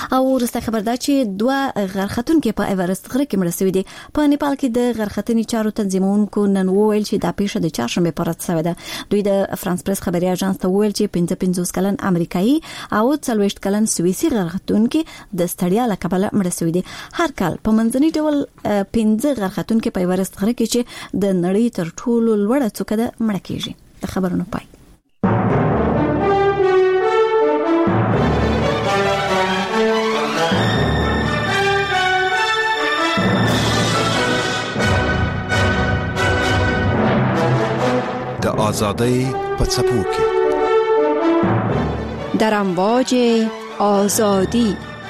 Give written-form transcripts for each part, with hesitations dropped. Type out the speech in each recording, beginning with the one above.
او ورسته خبر ده چې دوه غرختونکو په ایورست غره کې مړ شوي دي. په نیپال کې د غرختنې چارو تنظیمونکو نن وویل چې دا پیښه د چهارشنبه پر ورځ شوې ده. دوی د فرانس پریس خبري اژانس ته وویل چې 55 کلن امریکایي او 40 کلن سویسي غرختونکو د ستړیا له کبله مړ شوي دي. هر کال په منځني ډول 15 غرختونکو په ایورست غره کې چې د نړۍ تر ټولو لوړه څوکه ده مړ کیږي. د خبرونو پای. د آزادۍ په څپو کې در امواج آزادی.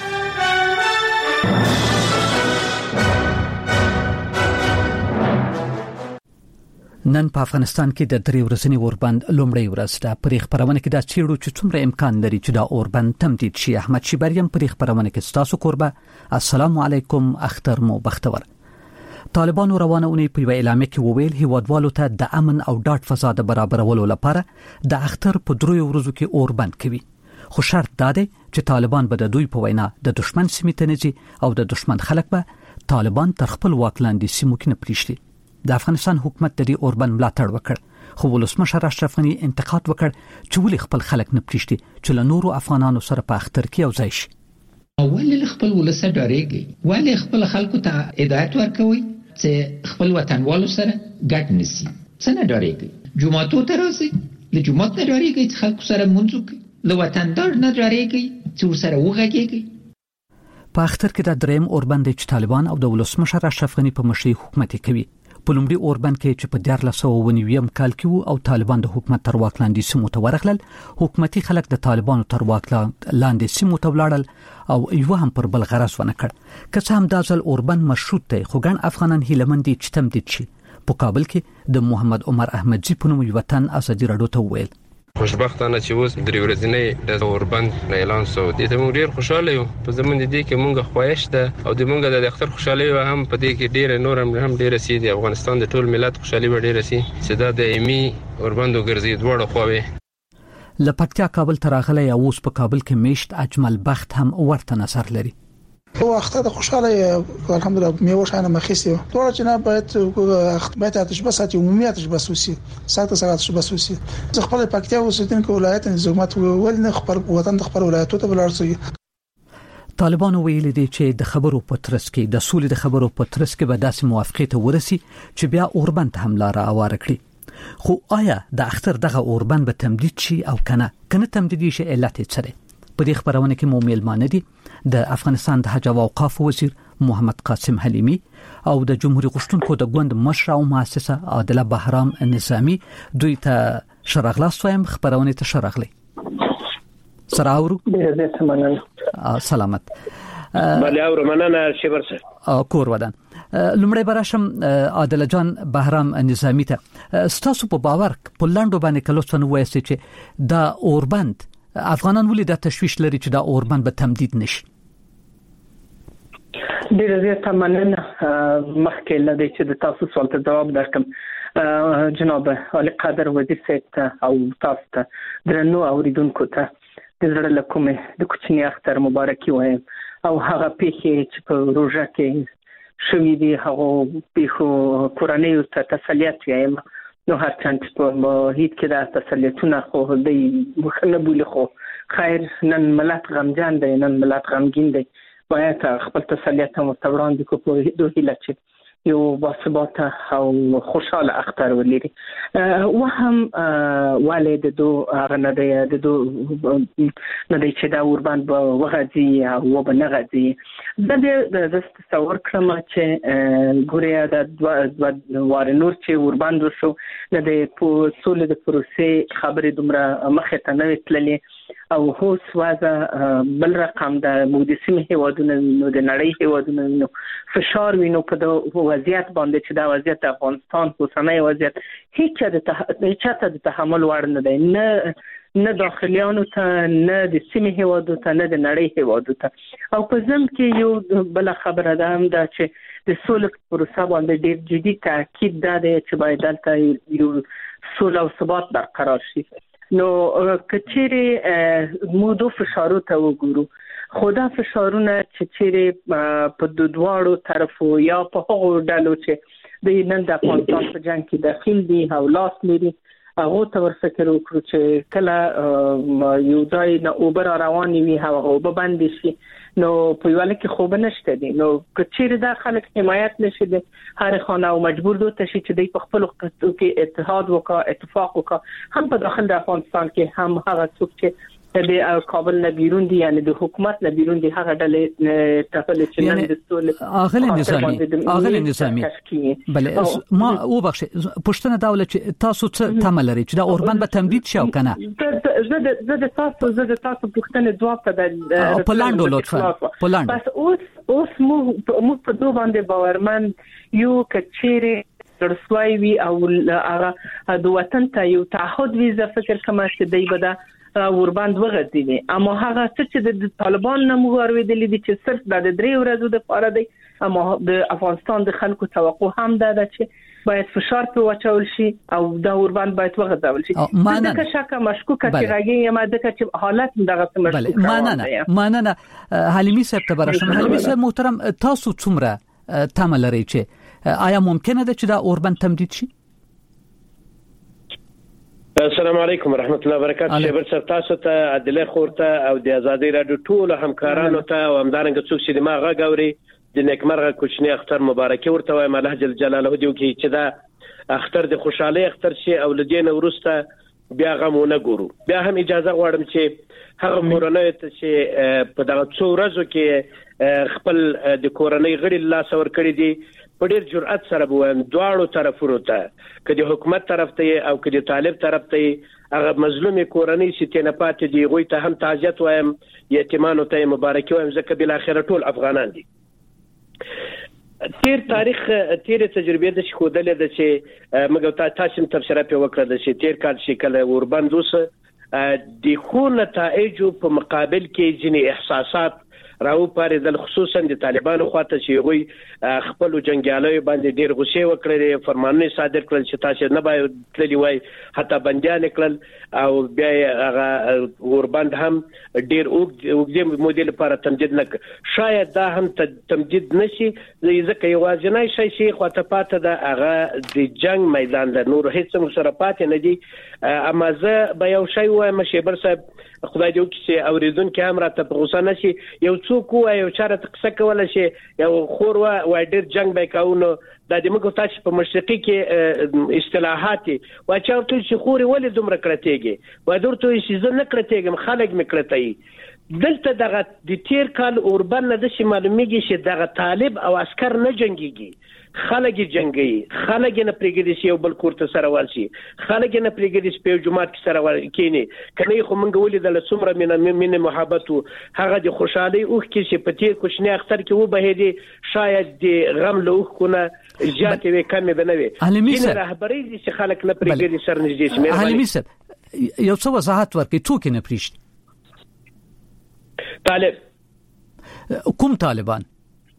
نن په افغانستان کې د 3 ورځې اوربند لومړی ورځ ده. په خبرونه کې دا چیرې چې څومره امکان لري چې دا اوربند تمدید شي. احمد شیبریم په خبرونه کې ستاسو قربه. السلام علیکم، اختر مو بختور. طالبانو روانه اونۍ په اعلامیه کې وویل هیوادوالو ته د امن او ډاډ فضا د برابرولو لپاره د اختر په 3 ورځو کې اوربند کوي. خو شرط دا دی چې طالبان به د دوی په وینا د دشمن سیمې ته نه ځي او د دشمن خلک به طالبان تر خپل واک لاندې سیمو کې نه پریږدي. د افغانستان حکومت د دې اوربند ملاتړ وکړ، خو ولسمشر اشرف غنی انتقاد وکړ چې ولې خپل خلک نه پریږدي چې له نورو افغانانو سره په اختر کې یو ځای شي. ولې خپل ولسه ډارېږي؟ ولې خپل خلکو ته هدایت ورکوي چې خپل وطنوالو سره ګډ نشي؟ څنګه ډارېږي؟ جمعاتو ته راځي، له جمعات نه ډارېږي چې خلکو سره مونږ وکړي، له وطندار نه ډارېږي چې ورسره وغږېږي. په اختر کې د دریم اوربند چې طالبان او د ولسمشر اشرف غنی په مشرۍ حکومت کوي. په لومړي اوربند کې چې په 1490 کال کې او طالبان د حکومت تر واک لاندې سیمو ته ورغلل، حکومتي خلک د طالبانو تر واک لاندې سیمو ته ولاړل او یو هم پر بل غرض ونه کړ. که څه هم دا ځل اوربند مشروط دی، خو ګڼ افغانان هیله مند دي چې تمدید شي. په کابل کې د محمد عمر احمدزي په نوم یو وطن ازادي رادیو ته وویل خوشبختانه چې اوس 3 ورځې د اوربند اعلان شو. دې ته موږ ډیر خوشاله یو. په زموږ دي کې موږ خواهش ده او د موږ د اختر خوشاله هم په دې کې ډیر نور هم ډیر سي دي. افغانستان د ټول ملت خوشالي به ډیر سي چې دا د ایمي اوربند ګرځي دوړ خووي. لپکتیا کابل تراغله یا اوس په کابل کې میشت اجمل بخت هم ورته نظر لري. هو اختر خوشاله الحمدلله میوشانه مخیسی دوره جناب باید آتش بس عمومی آتش بس وسی ساعت آتش بس وسی خپل پکتیا اوسیدونکو ولایت نظامت ول نه خپل وطن د خپل ولایتو ته بلارسي. طالبان ویلي دي چې د خبرو په ترڅ کې د سولې د خبرو په ترڅ کې به داسې موافقه ته ورسي چې بیا اوربند حمله را اواره کړي. خو آیا د اختر دغه اوربند به تمدید شي او کنه تمدید شي علت څه دی؟ په دې خبرونه کې مو میلمانه دي د افغانستان د حج او اوقاف وزیر محمد قاسم حلیمی او د جمهوریت غوښتونکو د ګوند مشر او مؤسسه عادله بهرام نظامی. دوی ته شرغلاس وایم، خبرونه ته شرغلی سراورو سلامت بله او مننه شبر سره کور ودان. لمړی براشم عادله جان بهرام نظامی ته ستاسو په باور په لاندو باندې کلوستن وایي چې دا اوربند افغانان ولې د تشویش لري چې دا اوربند به تمدید نشي؟ ډیر زیات مننه. مخکې لدې چې د تاسو سوال ته جواب درکم جناب علي قادر وزیر صاحب او تاسو ته درنو اوریدونکو ته د زړه له کومې د کوچني اختر مبارکي وایم او هغه پیښې چې په روژه کې شوي دي هغه پیښو کورنیو ته تسلیت وایم. نو هر چند په هیڅ کې د تسلیتونه خو د مخنه بوله خو خیر نن ملت غمجان دی، نن ملت غمگین دی. باید خپل تسلیت هم وړاندې کو په دوه هیله چې یو باثبات او خوشاله اختر ولري. و هم والد دو هغه نه دی چې دا اوربند به وغځي او به نه غځي. د تصور کړم چې ګوریا د وار نور چې اوربند شو د سولې د پروسې خبرې دومره مخه ته نه تللې او هوس وازه بل رقم د مودسیم هیوادونو د نړۍ هیوادونو فشار وینو په وضعیت باندې چې دا وضعیت افغانستان اوسنۍ وضعیت هیڅ د تحمل وړ نه دی، نه داخلیانو ته، نه د سیمې هیوادو ته، نه د نړۍ هیوادو ته. او په ضمن کې یو بل خبره ده هم دا چې د سولې پروسه باندې ډېر جدي تاکید ده چې باید دلته یو سوله او ثبات برقرار شي. نو کچېرې مو دو فشارو ته وګورو خدا فشارونه چې په دواړو طرفو یا په هغو ډلو چې د نن د افغانستان په جنگ کې داخل دي او لاس لري هغه ته ورفکر وکړو چې کله یو ځای نه اوبر رواني وي هغه اوبه باندې شي نو په یو لکه خوب نشته دي نو کچېر د خلک حمایت نشي دي هر خانه او مجبور دوته شي چې د خپل خطو کې اتحاد وکړي اتفاق وکړي هم په داخل د افغانستان کې هم هغه څوک چې د کابل نه بیرون دي یعنی د حکومت نه بیرون دي هغه ډلې تفل چې نن د ټول اغلی نظامی بله ما او بخش پښتنه دولت چې تاسو څه تمه لري چې د اوربند به تمدید شي او کنه زه د تاسو پښتنه ځواب ته پلاندو لطفا پلاند بس اوس مو په دوه باندې باورمن یو کچېره رسوي وي او هغه د وطن ته یو تعهد ویزه فکر کما چې دی بده ورباند وغځي اما هغه چې د طالبان نه موږ دي چې صرف د 3 ورځې د پاره دی اما د افغانستان د خلکو توقع هم ده چې باید فشار په واچول شي او د ورباند باید وغځول شي دغه شکه مشکوکه چې راګي یا ماده چې حالت دغه مشکوکه ماننه حلیمي صاحب تبرشم حلیمي صاحب محترم تاسو څومره تمه لري چې آیا ممکنه ده چې دا اوربند تمدید شي السلام علیکم ورحمت الله وبرکاته شبر سر تاسو ته عدالت خورته او د ازادي رادیو ټول همکارانو ته او همدارنګه څوک چې ما غاوري د نیکمرغه کوچنی اختر مبارکي ورته وایم الله جل جلاله دی چې دا اختر د خوشحالي اختر شي او لدین ورسته بیا غمونه ګورو بیا هم اجازه غواړم چې هغه مورنه چې په دغه څو ورځو کې خپل د کورنۍ غړي لاس ور کړی دي په ډیر جرأت سره بوم دواړو طرفونو ته کدي حکومت طرف ته او کدي طالب طرف ته هغه مظلومي کورنۍ چې نه پاتې دي غوي ته هم تعزیت وایم یتیمانو ته مبارکي وایم ځکه بل اخر ټول افغانان دي تیر تاریخ تیر تجربه د شودلې د چې موږ تاسو تبصره په وکړه د چې تیر کال شکل اوربند اوس د خو نتایج په مقابل کې ځینې احساسات راو پارېدل خصوصا د طالبانو خواته چې غوي خپل جنگیالي باندې ډیر غوسه وکړي فرمانونه صادر کړل چې تاسو نه باید تللی وای حتی بنديان کړل او بیا هغه اوربند هم ډیر اوږد مودیل لپاره تمدید نه شاید دا هم تمدید نشي ځکه یوازینی شي چې خواته پاته د هغه د جنگ میدان د نور هیڅ سره پاتې نه دي اما زه به یو شی وایم شیبر صاحب خدای دې وکړي چې اوریدونکو هم راته په غوسه نشي یو څوک وایي یو چاره قصه کوله شي یو خور و ډیر جنگ به کاونو د دې موږ تاسو په مشرقي کې اصطلاحات و چارته چې خوري ولې دومره کړتېږي و درته چې زه نه کړتېږم خلک مې کړتې دلته دغه د تیر کال اوربند نه د معلومیږي چې دغه طالب او عسكر نه جنگيږي خلک جنگي خلک نه پریګدي یو بل کوړه سره والشي خلک نه پریګدي په جماعت کې سره والکینی کني خو مونږ ولې د لسمره من محبت هغه د خوشحالي اوخ کې چې په تیر کوچنی اختر کې و بهدي شاید د غم له اوخ کنه جاتې وي کمې بنوي چې رهبري دي چې خلک نه پریګدي سر نږدې شي علي صاحب یو څه وضاحت ورکړئ څوک نه پریشت طالب کوم طالبان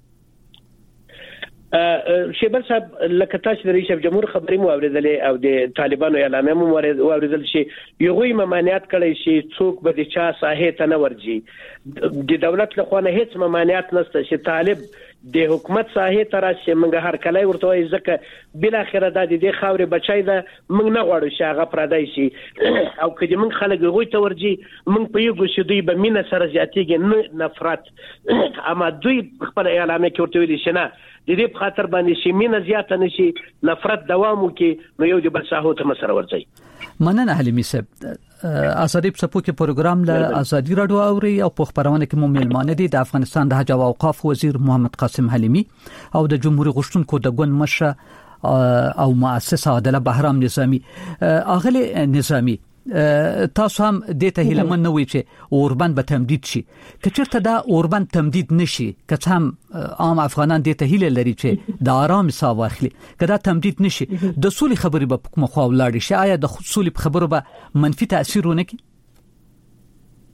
شیبر صاحب لکه تاسو د رئیس جمهور خبرې مو اوریدلې او د طالبانو اعلامیه مو اوریدل شي یوه ممانعت کړی شي څوک به د چا ساحه ته نه ورځي د دولت له خوا نه هیڅ ممانعت نشته چې طالب د حکومت ساحه ته راشي موږ هر کله ورته وایي ځکه بل اخر د دې خاورې بچای ده موږ نه غواړو چې هغه پردای شي او کله موږ خلک غوي ته ورځي موږ په یو ګوشو دوی به مینه سره زیاتېږي نه نفرت اما دوی خپل اعلامیه کې ورته ویل شي نه د دې په خاطر باندې شي مینه زیاته نشي نفرت دوام وکي نو یو د بل ساحو ته مسره ورځي مننه حلیمي صاحب ازادي په پوکي پروګرام له ازادي رادیو اوري او په خبرونه کې مو ملمانه دي د افغانستان د حج او اوقاف وزیر محمد قاسم حلیمي او د جمهوریت غشتونکو د ګوند مشر او مؤسس عادل بهرام نظامی اغلی نظامی تاسو هم د ته هیلمن نه وی چې اوربند به تمدید شي کچرته دا اوربند تمدید نشي که هم عام افغانان د ته هیله لري چې د آرام سا واخلي کدا تمدید نشي د سولې خبرې به کوم خو ولاړ شي آیا د سولې خبرو به منفي تاثیر ونه کوي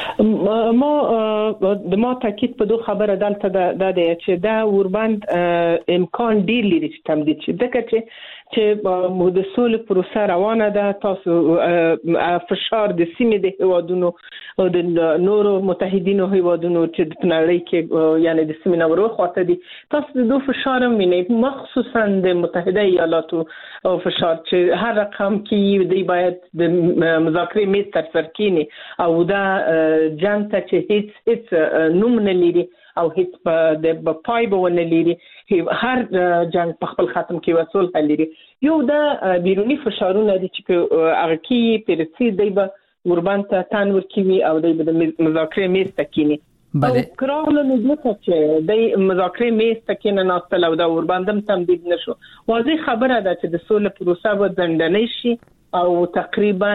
ما تاکید په دوه خبره دلته د چې دا اوربند امکان ډیر لري چې تمدید شي چې د سولې پروسه روانه ده. تاسو فشار د سیمې د هیوادونو او د نورو متحدینو هیوادونو چې د نړۍ کې یعنی د سیمې نورو خواته دي تاسو د دوه فشار مینه مخصوصا د متحده ایالاتو فشار چې هر رقم کې دی باید د مذاکرې میز تر سر کینی او دا جنگ ته چې هیڅ نوم نه لري او هیڅ د پای به ونه لري هر جنگ په خپل ختم کې وصول لري. یو دا بیرونی فشارونه دي چې هغه کې پرسي دی به اوربند ته تن ورکوي او دی به د مذاکرې میز ته کینی. بله کراله نو چې د مذاکرې میز ته کینه ناستل او د اوربندم تمدید نشو واضح خبره ده چې د سولې پروسه به ځنډنۍ شي او تقریبا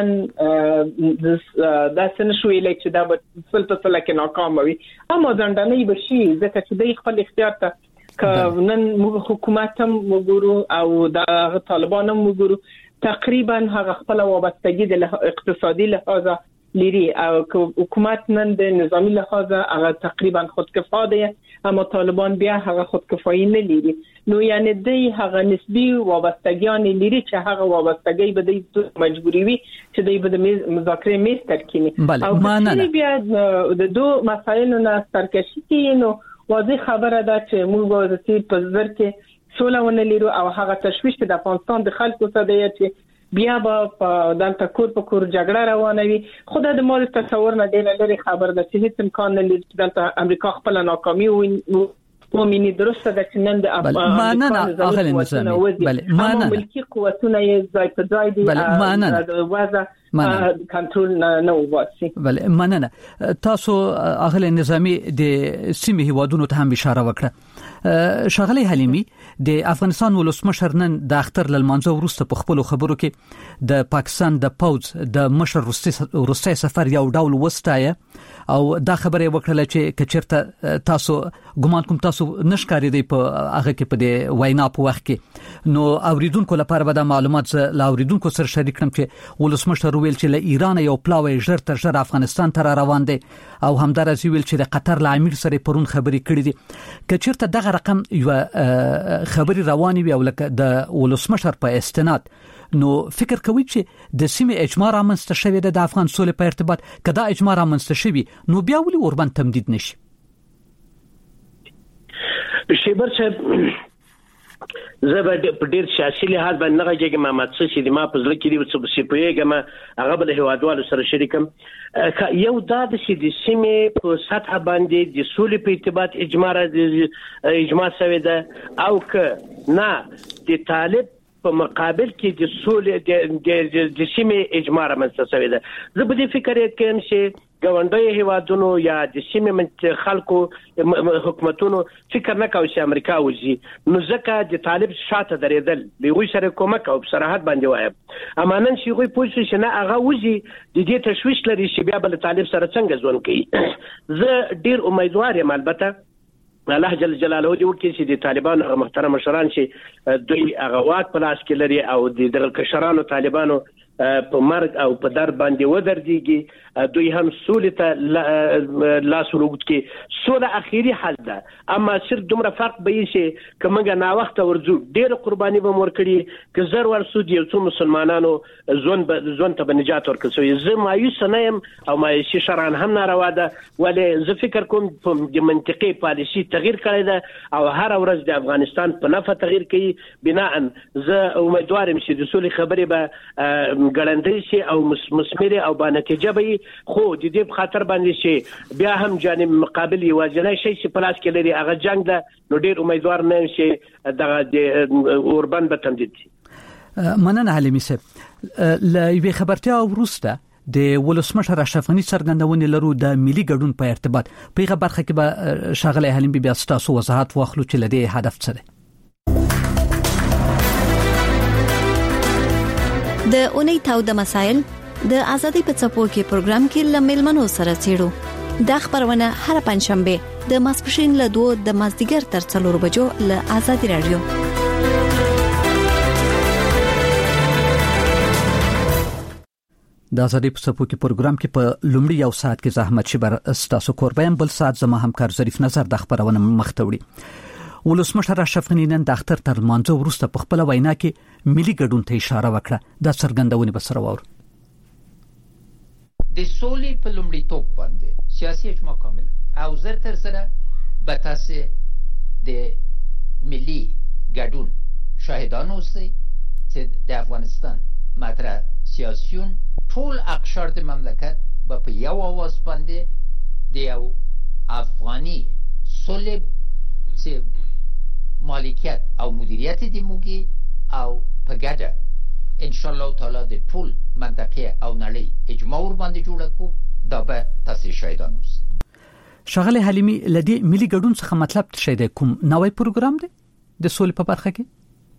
دا څنګه شویلې چې دا به فلسفه لکه ناکام وي اما ځنډنۍ به شي ځکه چې د خپل اختیار ته نن موږ حکومت هم وګورو او د طالبان هم وګورو تقریبا هغه خپل وابستګي د اقتصادي لحاظه لري او حکومت نن د نظامی لحاظه هغه تقریبا خودکفا دی اما طالبان بیا هغه خودکفایی نه لري. نو یعنی د هغه نسبی وابستګیان لري چې هغه وابستګي به د مجبوری وي چې د مذاکرې میز ترکینی او بیا د دوه مسایلو نه سرکشي کوي. نو واضح خبره ده چې موږ د سیټ په ځر کې سوله ونه لرو او هغه تشویش د افغانستان د خلکو څخه دی چې بیا به دلته کور په کور جګړه روانه وي. خدای د مال تصور نه ډیر لري خبر ده چې هیڅ امکان نه لري چې دلته امریکا خپل ناکامي ومني. درسته ده چې نن د افغانستان اغلی نظامی اما ملکی قوتونه یې ځای په ځای دي د وضع کنټرول نه وباسي. بله مننه. تاسو اغلی نظامی د سیمې هیوادونو ته هم اشاره وکړه. ښاغلی حلیمي د افغانستان ولسمشر نن د اختر لمانځه وروسته په خپل خبرو کې د پاکستان د پوز د مشر روسي سفر یو ډول وستایه او دا خبره وکړه چې کچرته تاسو ګمان کوم تاسو نشکاري دی په هغه کې په د وینا په وخت کې نو اوریدونکو لپاره به د معلومات لا اوریدونکو سره شریک کړم چې ولسمشر ویل چې له ایران یو پلاوی ژر تر ژر افغانستان ته روان دي او همدارس ویل چې د قطر له امیر سره پرون خبرې کړې دي. کچرته دغه رقم یو خبري رواني وي او لکه د ولسمشر په استناد نو فکر کوي چې د سیمې اجماع رامنځته شوی د افغان سولې په ارتباط کدا اجماع رامنځته شوی نو بیا ولې اوربند تمدید نشي؟ شیبر صاحب زه به په ډیر سیاسي لحاظ باندې نه غږیږم ما څه چې ما په ځل کې دی څه پوهیږم هغه بل هیوادوالو سره شریکم یو دا د سیمې په سطح باندې د سولې په ارتباط اجماع شوی ده او که نه د طالب په مقابل کې د سولې د سیمې اجماع رامنځته شوی ده. زه په دې فکر کوم چې ګاونډي هیوادونو یا د سیمې خلکو حکومتونو فکر نه کوي چې امریکا وځي نو ځکه د طالب شاته درېدل به سره کومک او صراحت باندې وایم اما نن چې غوي پوښتنه چې نه هغه وځي د دې تشويش لري چې بیا بل طالب سره څنګه ځون کوي. زه ډیر امیدوار یم البته الله جل جلاله دې وکړي چې د طالبانو محترم مشران چې دوی هغه واک په لاس کې لري او د دغه کشرانو طالبانو په مرګ او په درد باندې ودرېږي دوی هم سولې ته لاس وروږد کې سوله اخیری حل ده اما صرف دومره فرق به یې چې کومه نا وخت ورځو ډېر قرباني به ورکړي که زر ورسو دي څو مسلمانانو ځون ته نجات ورکړي. زه مایوس نه یم او مایوسي شرعاً هم ناروا ده ولې زه فکر کوم د منطقي پالیسي تغییر کړی ده او هر ورځ د افغانستان په نفع تغییر کوي بناء زه امیدوار یم چې د سولې خبرې به ګړندۍ شي او مثمره او با نتیجه به خو د دې په خاطر باندې شي بیا هم جانب مقابل یوازینی شي چې پلاس کې لري هغه جنگ ده نو ډیر امیدوار نه شي دغه اوربند به تمدید شي. مننه حلیمي صاحب. ل یوې خبرتیا وروسته د ولسمشر اشرف غني څرګندونې لرو د ملي ګډون په ارتباط په هغه برخه کې به شاغله حلیمي بیا تاسو وضاحت واخلو چې لدې هدف څه دی. د اونۍ تاو د مسائل د ازادي په څپو کې پروګرام کې لملمنو سره چیرو د خبرونه هر پنځشنبه د ماسپښین له 2 د مازدیګر تر 4 بجو له ازادي رادیو. د ازادي په څپو کې پروګرام کې په لومړي یو ساعت کې زحمت شبر استاسو کوربایم، بل ساعت زما همکار ظریف نظر د خبرونه مختوړي. ولسمشر اشرف غنی نن د اختر تر مانځو وروسته په خپل وینا کې ملي ګډون ته اشاره وکړه. دا څرګندونه به سره وره د سولې په لومړي توپ باندې سیاسي اجماع کامل او زر تر سره به تاسو د ملي ګډون شاهدان اوسئ چې د افغانستان مطرح سیاسيون ټول اقشار د مملکت په یو اواز باندې د یو افغاني صلب چې مالکیت او مدیریت د موږي او په ګډه ان شاء الله تعالی د ټول منطقه او نړۍ اجماع ور باندې جوړ کو دا به تاسو شاهدان اوسئ. شغله حلیمی لدی ملي ګډون څخه مطلب څه دی؟ کوم نوې پروګرام دی د سولې په برخه کې؟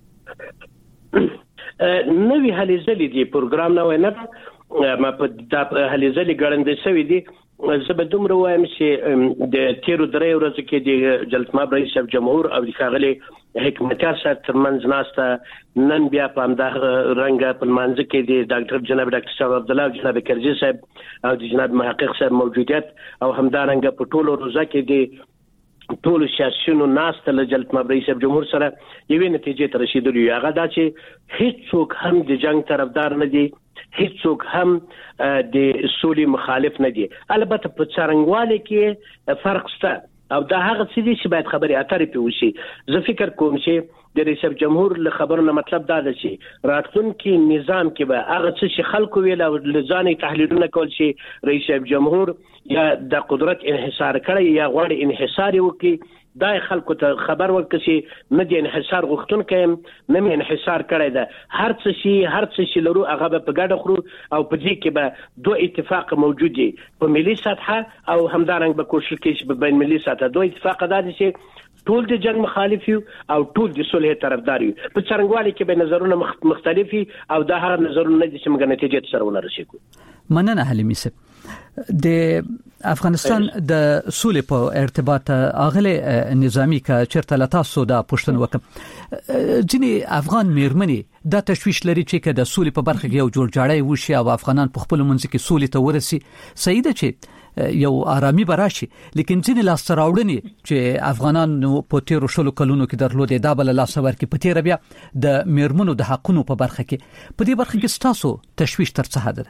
نوې هلې ځلې دی پروګرام نوې نه ما په د هلې ځلې ګړندې شوې دي. زه به دومره وایم چې د تیرو درې ورځې کې د جلالتمآب رئیس جمهور او د ښاغلي حکمتیار صاحب ترمنځ ناسته نن بیا په همدغه رنګه په لمانځه کې د جناب ډاکټر صاحب عبدالله او جناب کرزي صاحب او د جناب محقق صاحب موجودیت او همدارنګه په ټولو روزه کې د ټولو سیاسيونو ناسته له جلالتمآب رئیس جمهور سره یوې نتیجې ته رسیدلی. هغه دا چې هیڅوک هم د جنگ طرفدار نه دي، هیڅوک هم د سولې مخالف نه دي. البته په څرنګوالي کې فرق شته او دا هغه څه دي چې باید خبرې اترې پې وشي. زه فکر کوم چې د رئیس جمهور له خبرونو مطلب دا ده چې راتلونکي نظام کې به هغه څه چې خلکو ویل او لزانې تحلیلونه کول چې رئیس جمهور یا د قدرت انحصار کړی یا غواړي انحصار وکړي، دا خلکو ته خبر ورکړي نه دی انحصار غوښتونکی نه مې انحصار کړی ده. هر څه شي لرو هغه به په ګډه خورو او په دې کې به دوه اتفاق موجود دي په ملي سطحه او همدارنګ به کوشش کوي چې په بین ملي سطحه دوه اتفاق دا دي چې ټول د جنگ مخالف یو او ټول د صلح طرفدار یو. په څرنګوالي کې به نظرونه مختلفي او دا هغه نظرونه دي چې موږ نتیجې ته سره ورسېږو. مننه حلیمی صاحب. د افغانستان د سولې په ارتباط اغله نظامی کا چرته لتاسو دا پښتنه وکم ځینې افغان میرمنې دا تشویش لري چې د سولې په برخه کې یو جوړجاړی وشي او افغانان په خپل منځ کې سولې ته ورسي. صحیح ده چې یو آرامي براشي، لیکن ځینې لاس راوړنې چې افغانان په تیرو شلو کلونو کې درلودې دا بل لاس ورکې په تیر بیا د میرمنو د حقونو په برخه کې په دې برخه کې تاسو تشویش تر څه حد ده؟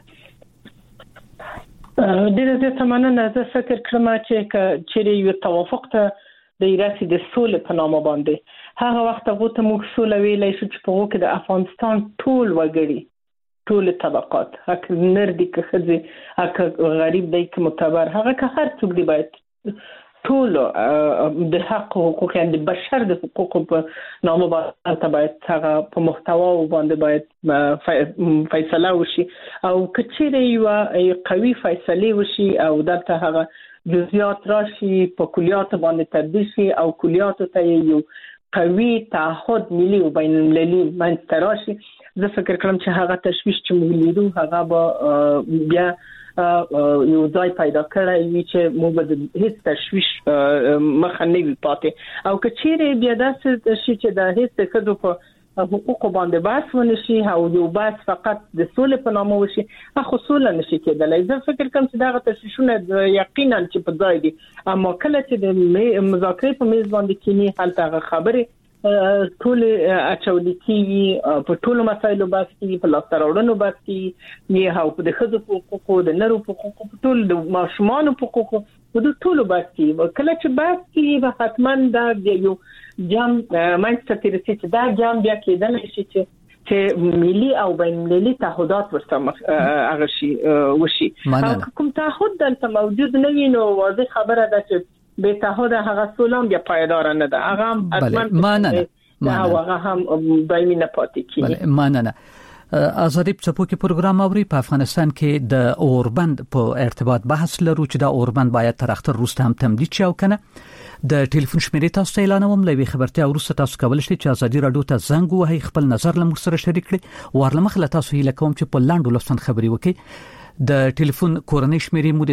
ډیره تمنه زه فکر کوم چې یو توافق ته د رسید د سولې په نامه باندې هغه وخت غوته موږ سولې ویلې شو چې په وګړي د افغانستان ټول وګړي ټول طبقات هک نردي که خزي هک غریب دی که معتبر هغه که هر څوک دی باید ټول د حق حقوق د بشر د حقوق په نامه باندې باید هغه په محتوا باندې باید فیصله وشي او کچېره یو قوي فیصله وشي او دلته هغه جزئیات راشي په کلیات باندې تبدیل شي او کلیات ته یو قوي تعهد ملي او بین المللي منځته راشي. زه فکر کوم چې هغه تشویش چې موږ لیدو هغه به بیا یو ځای پیدا کړی وي چې موږ د هیڅ تشویش مخه نه وي پاتې او کچېره بیا داسې شي چې د هیڅ ښځو په حقوق باندې بحث ونشي او یو بحث فقط د سولې په نامه وشي، خو سوله نشي کېدلی. زه فکر کوم چې دغه تشویشونه یقینا چې په ځای دي، اما کله چې د مذاکرې په میز باندې کېني هلته هغه خبرې ټول اچول کیږي په ټولو مسایلو بحث کیږي، په لاس راوړنو بحث کیږي، نه هو په د ښځو حقوقو د نرو حقوقو په ټول د ماشومان حقوقو په ټولو بحث کیږي. کله چې بحث کیږي به حتما دا یو جام منځته ترسي چې دا جام بیا کېدل شي چې ملي او بین المللي تعهدات ورسره هغه شي وشي. کوم تعهد دلته موجود نه وي نو واضح خبره ده چې به تعهد هغه سولم بیا پایدار نه ده، هغه هم هغه هم دایمي نه پاتې کیږي. مننه. ازادي په کې پروګرام اوري. په افغانستان کې د اوربند په ارتباط بحث لرو چې دا اوربند باید تر اختر وروسته هم تمدید شي او کنه. د ټلیفون شمیرې تاسو ته اعلانوم، لوي خبرتیا وروسته تاسو کولای شئ چې ازادي رادیو ته زنګ ووهئ، خپل نظر له موږ سره شریک کړئ. ورلمخ له تاسو هیله کوم چې په لاندو لفظن خبري وکړئ. د ټلیفون کورنۍ شمیرې مو د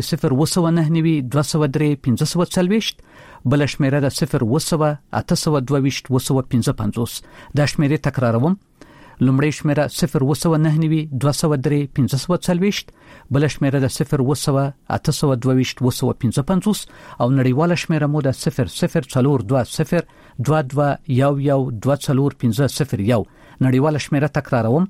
0299540 بل شمیره د 02822 255. دا شمیرې تکراروم لومړی شمیره 029 203 1540 بل شمیره د 0 822 255 او نړیواله شمیره مو د 0042 2211 نړیواله شمیره تکراروم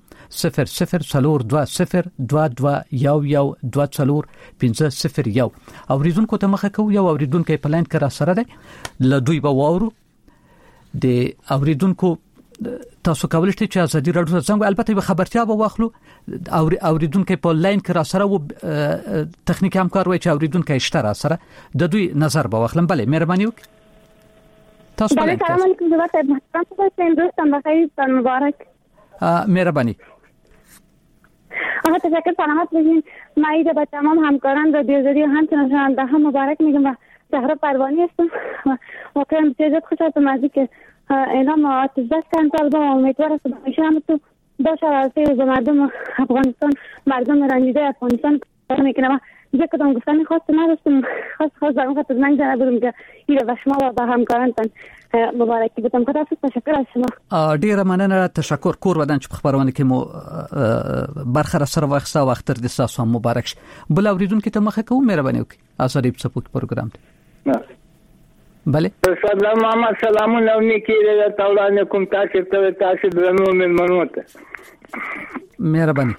00202211 اوریدونکو ته مخه کو یو اوریدونکو په لاین کې را سره دی لدوی به واورو د اوریدونکو تاسو کولای شئ چې ازادي راډیو ته څنګه البته به خبرتیا به واخلو اوریدونکو په لاین کې را سره و تخنیکی همکار وای چې اوریدونکو شته را سره د دوی نظر به واخلم بله مهرباني وکړئ تاسو بله السلام علیکم جناب محترم دوستان بخیر مبارک مهربانی تشکر سلامت باشین من به تمام همکاران رادیو آزادی همچنان ده هم مبارک میگم و زهرا پروانی هستم واقعا بسیار خوش هستم از اینکه اعلام آتش بس کردن طالبان و امیدوار هستم همیشه همتون باشه و به مردم افغانستان مردم رنجیده افغانستان میکنم دیگه کدام گفتنی خواست نداشتم خواست در اون خاطر من جناب بودم که ایره و شما و همکارانتان مبارکی بودم خداحافظ تشکر از شما ډیره مننه تشکر کور ودان چې خبرونه کې مو برخه سره واخصه وخت تر د تاسو مبارک شه بل اوریدونکو ته مخه کوم مهرباني وکړئ ازادي سپورت پروګرام ته بله سلام محمد سلام علیکم کیره تاولانه کوم تاسو درنو منو ته مهرباني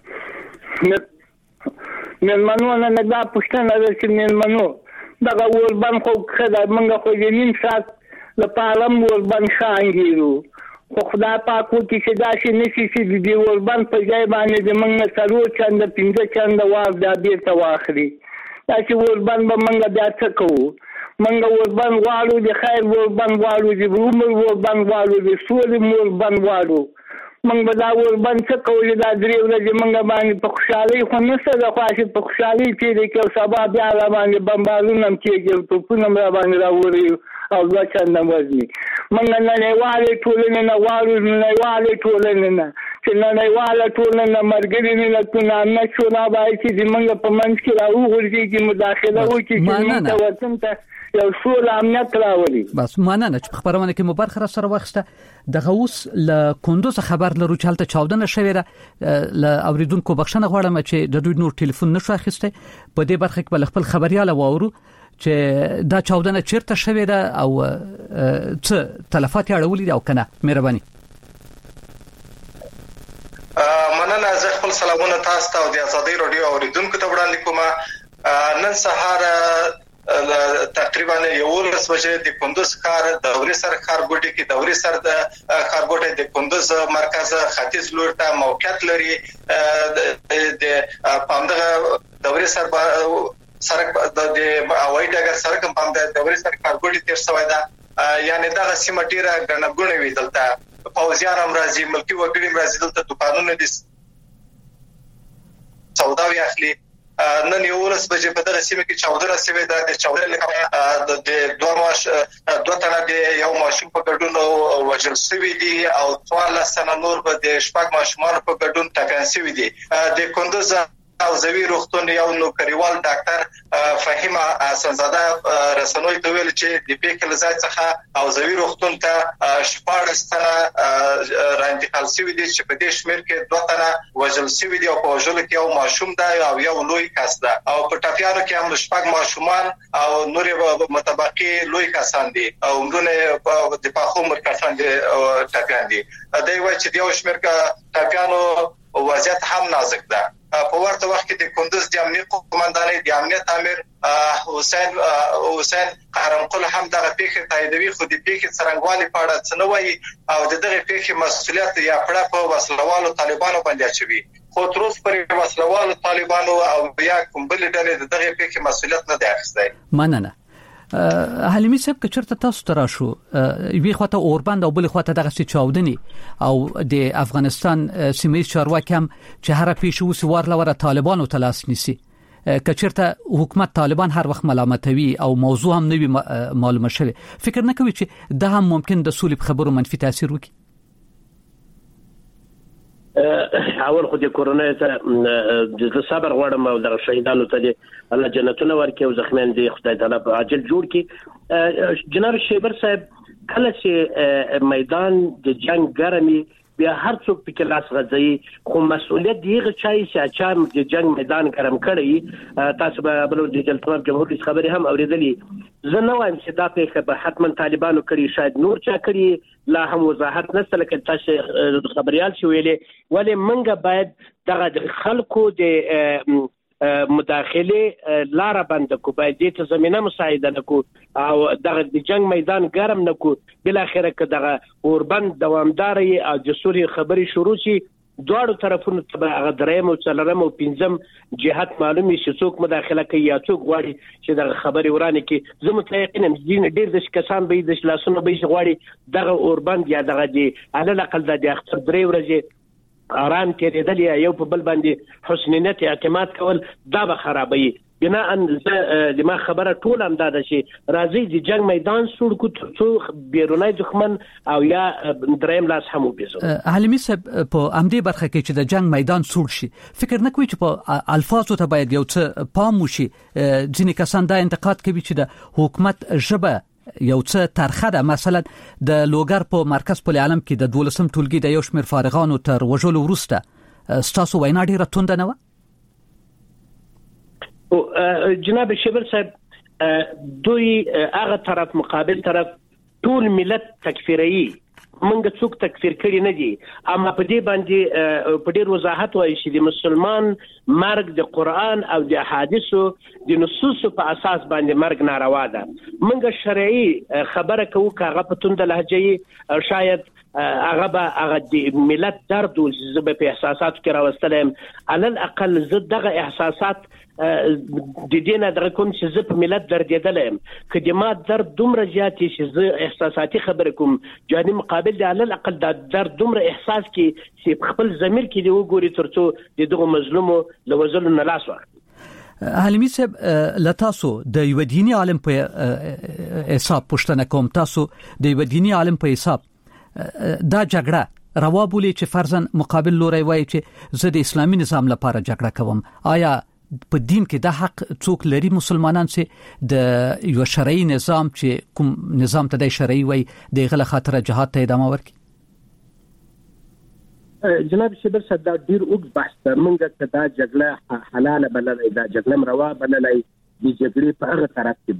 منو نه دا پښتنه چې منو دا وربان خو خدای منګه خو یې نیم سات لپاره وربان شانګیرو خو خدای پاک وکړي چې دا شي نشي چې دی وربان په ځای باندې د منګه څلور چنده 15 چنده واغ دا بیرته واخلي دا چې وربان به منګه بیا څه کوو منګه وربان غواړو د خیر وربان غواړو د عمر وربان غواړو د سولې وربان غواړو منګ به دا وربان څه کوو دا درې ورځې منګه باندې په خوشحالۍ خو نه څه د خواهش په خوشحالۍ تېرې کړو سبا بیا را باندې بمبارونه هم کېږي توپونه هم را باندې راوړي او دوه چنده وزني منګه نړیوالې ټولنې نه غواړو نړیوالې ټولنې نه چې نړیواله ټولنه ملګري ملتونه نه شو نه باید چې زموږ په منځ کې راوغورځېږي مداخله وکړي چې موږ ته وطن ته یو سوله امنیت راولي بس مننه چې خبرونه کې مبارک سره واخسته دغه اوس له کندوز خبر لرو چې هلته چاودنه شوې ده ل اوریدونکو بخښنه غواړم چې د دوی نور ټلیفون نشو اخیسته په دې برخه کې بل خپل خبرياله واورو چې دا چاودنه چیرته شوې ده او څه تلفات یې اړولې او کنه مهرباني مننه زه خپل سلامونه تاسو ته او د ازادي رادیو اوریدونکو ته وړاندې کوم نن سهار تقریبا 11 بجې د کندوز ښار دوري سر ښارګوټي کې دوري سر د ښارګوټي د کندوز مرکز ختیځ لور ته موقعیت لري د پامدغه دوري سر سرک د هوایي ډګر سرک په دوري سر ښارګوټي تیر شوی دا یعنی دا سیمه ډیره ګڼګوڼه وي دلته پوځیان هم راځي ملکی وګړي هم راځي دلته دکانونه دي سوداوي اخلي نن یو ورځ بجې په دغه سیمه کې چاودنه شوې ده د چاودنې د دوه تنه د یو ماشوم په ګډون وژل شوی دي او 14 سنه نور به د شپږ ماشومان په ګډون ټاکل شوی دي د کندوز او زوی روغتون یو نوکریوال ډاکټر فهیم حسنزاده رسنوي ته ویل چې د پیکل ځای څخه او زوی روغتون ته 14 تنه راندیکال شوی دي چې په دې شمیر کې 2 تنه وژل شوی دي او په وژل کې یو ماشوم دی او یو لوی کس دی او په ټاپیانو کې هم شپږ ماشومان او نور متبقي لوی کسان دي او موږ د پاخو مرکزان دي ټاپیان دي دا یو چې یو شمیر ټاپیانو وضعیت هم نازک ده په ورته وخت کې د کندوز د امنیت قومندانۍ د امنیت امیر حسین قهرمقل هم دغه پیښه تاییدوي خو د پیښې څرنګوالي په اړه څه نه وایي او دغه پیښې مسؤلیت یا پړه په وسلوالو طالبانو باندې اچوي خو تر اوسه پورې وسلوالو طالبانو او یا کوم بل ډلې دغه پیښې مسؤلیت نه دی اخیستی مننه حلیمي صاحب که چرته تاسو ترا شو وی خواته اوربند او بل خواته دغه چاودنی او د افغانستان سیمې چارواکي هم چې هر پیښه وسوار لوره طالبانو تلاس نيسي که چرته حکومت طالبان هر وخت ملامتوي او موضوع هم نوي معلومه شوی فکر نه کوي چې دا هم ممکن د سولې خبرو منفي تاثیر وکړي اول خو د کورونا ته د صبر غواړم او د شهیدانو ته الله جنتونه ورکړي او زخمیان دي خدای تعالی په عاجل جوړ کړي جناب شیبر صاحب کله چې میدان د جنگ ګرمي بیا هر څوک پکې لاس غځي خو مسؤلیت دیغه چای چې اچار د جنگ میدان ګرم کړی تاسو به بل د جلسه جمهور رئیس خبري هم اوریدلې زه نه وایم چې دا پیښه به حتما طالبانو کړی شاید نور چا کړی لا هم وضاحت نشته لکه تاسو خبريال شو ویلې ولې منګه باید دغه خلکو د مداخله لار بند کو باید دې ته زمينه مساعده نکو او دغه د جنگ میدان ګرم نکو بل اخره که دغه اوربند دوامداري او د سوري خبري شروع شي دواړو طرفونو ته هغه درېم او څلورم او پنځم جهات معلومي چې څوک مداخله کوي یا څوک غواړي چې دغه خبري ورانه کې زه متأکد یم ډېر د کسان به د لاسونو به غواړي دغه اوربند یا دغه دی علل اقل د اختر درې ورځې آرام تیرېدل یا یو په بل باندې حسن نیت اعتماد کول دا به خرابوي بنا ان د ما خبره ټول هم دا ده چې راځي د جنگ میدان سور کو څو بیرونی دښمن او یا دریم لاس هم وبېزو حلیمي صاحب په امدې برخه کې چې د جنگ میدان سور شي فکر نه کوي چې په الفاظو ته باید یو څه پام وشي ځینې کسان دا انتقاد کوي چې د حکومت ژبه یو څه ترخه ده مثلا د لوګر په مرکز په عالم کې د 12م ټولګي د یو شمېر فارغانو تر وژلو وروسته ستاسو وینا ډیره تونده نه و جناب شبر صاحب دوی هغه طرف مقابل طرف ټول ملت تکفیري منګه څوک تکفیر کړي نه دي اما په دې باندې په ډیر وضاحت وایي چې د مسلمان مرګ د قران او د احادیثو د نصوص په اساس باندې مرګ ناروا ده منګه شرعي خبره کوو کاغه په توند لهجه شاید هغه د ملت درد او زب په احساساتو کې راوستلم علل اقل زد دغه احساسات د دینه دغه کوم چې زب ملت دردیدلم کله ما درد دومره زیاتی چې زه احساساتي خبره کوم جاني مقابل د علل اقل د درد دومره احساس کې چې خپل ضمیر کې دی وګوري ترڅو دغه مظلومو لوزل نه لاس واخلي حلیمي صاحب لتاسو د یو دیني عالم په حساب پښتنه کوم تاسو د یو دیني عالم په حساب دا جګړه روا بولی چې فرضاً مقابل لوري وایي چې زه د اسلامي نظام لپاره جګړه کوم آیا په دین کې دا حق څوک لري مسلمانان چې د یو شرعي نظام چې کوم نظام ته د شرعي وایي د غل خاطر جهاد ته ادامه ورکړي جناب شبر صاحب دا ډیر اوږد بحث ده موږ ته دا جګړه حلاله بللای دا جګړه روا بللای د جګړې په هغه طرف کې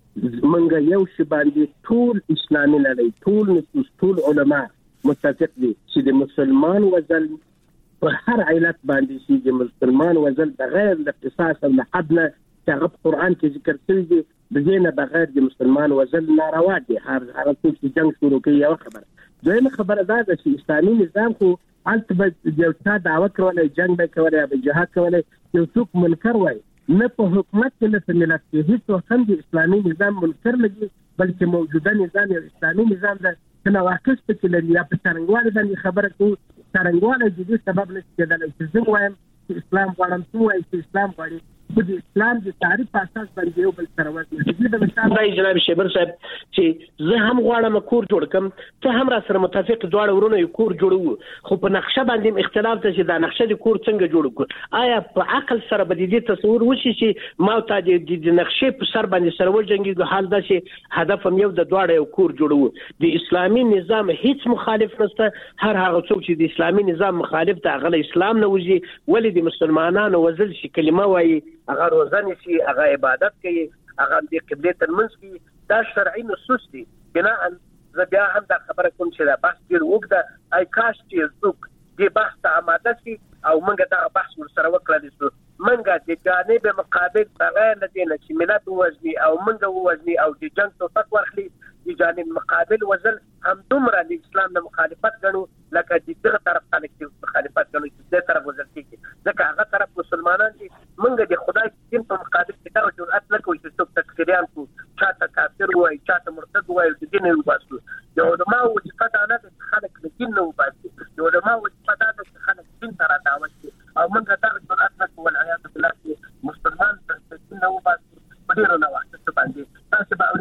بو موږ یو شی باندې ټول اسلامي لړۍ ټول نصوص ټول علما متفق دي چې د مسلمان وزن په هر علت باندې چې د مسلمان وزن بغیر د قصاص او حد نه چې په قرآن کې ذکر شوی دی د دې بغیر د مسلمان وزن ناروا دي هر څوک چې جنگ شروع کوي یو دویمه خبره دا ده چې اسلامي نظام خو انت به یو څه دعوت کولای جنگ به کولای به جهاد کولای یو څوک منکر وای نه په حکومت کې نه په ملت کې هیڅ هم د اسلامي نظام منکر لګي بلکې موجوده نظام یو اسلامي نظام ده چې نو واقعي په لري یا په څنګه باندې خبره کوي څنګه د دې سبب نشي کېدای چې زه وایم چې اسلام غواړم چې اسلام غواړي د اسلام د تعریف په اساس باندې یو بل سره ورته د مثال دی جناب شیبر صاحب چې زه هم غواړم کور جوړ کم ته هم را سره متفق دواړه ورونه یو کور جوړو خو په نقشه باندې اختلاف ته چې دا نقشه د کور څنګه جوړ کو آیا په عقل سره به دې تصور وشي چې ما ته د نقشه په سر باندې سره ولجنګي حال دا چې هدف هم یو د دواړه یو کور جوړو د اسلامي نظام هیڅ مخالف نشته هر هغه څوک چې د اسلامي نظام مخالف ته غل اسلام نه وځي ولې د مسلمانانو وزل شي کلمه وایي هغه روزانه شي هغه عبادت کوي هغه د قبله ترمنځ کې دا شرعي نصوص دي بنا ان بیا هم دا خبره کوم چې دا بحث ډیر وګړه ay کاش چې څوک دې بحث ته آماده شي او موږ دا بحث ورسره وکړو چې موږ د جانب مقابل بغیر نه دي چې ملت وزني او موږ وزني او د جنگ توفق ورخلي د جانب مقابل وزن هم دومره د اسلام د مخالفت غنو لکه د دغه طرف ته مخالفت غنو چې د طرف وزن کیږي ځکه هغه طرف مسلمانان دي موږ د خدای دین په مقابل کې دا جرأت نه کوي چې څوک تکفیریان کو چاته کافر وای چاته مرتد وای د دین یو باسو د علماء وظیفه ده نه چې خلک د دین نه وباسي د علماء وظیفه ده چې خلک دین ته راځي او موږ دا جرأت نه کوو عیاذ بالله مسلمان د دین نه وباسي په ډیرو نواحیو باندې تاسو به اورېدلي چې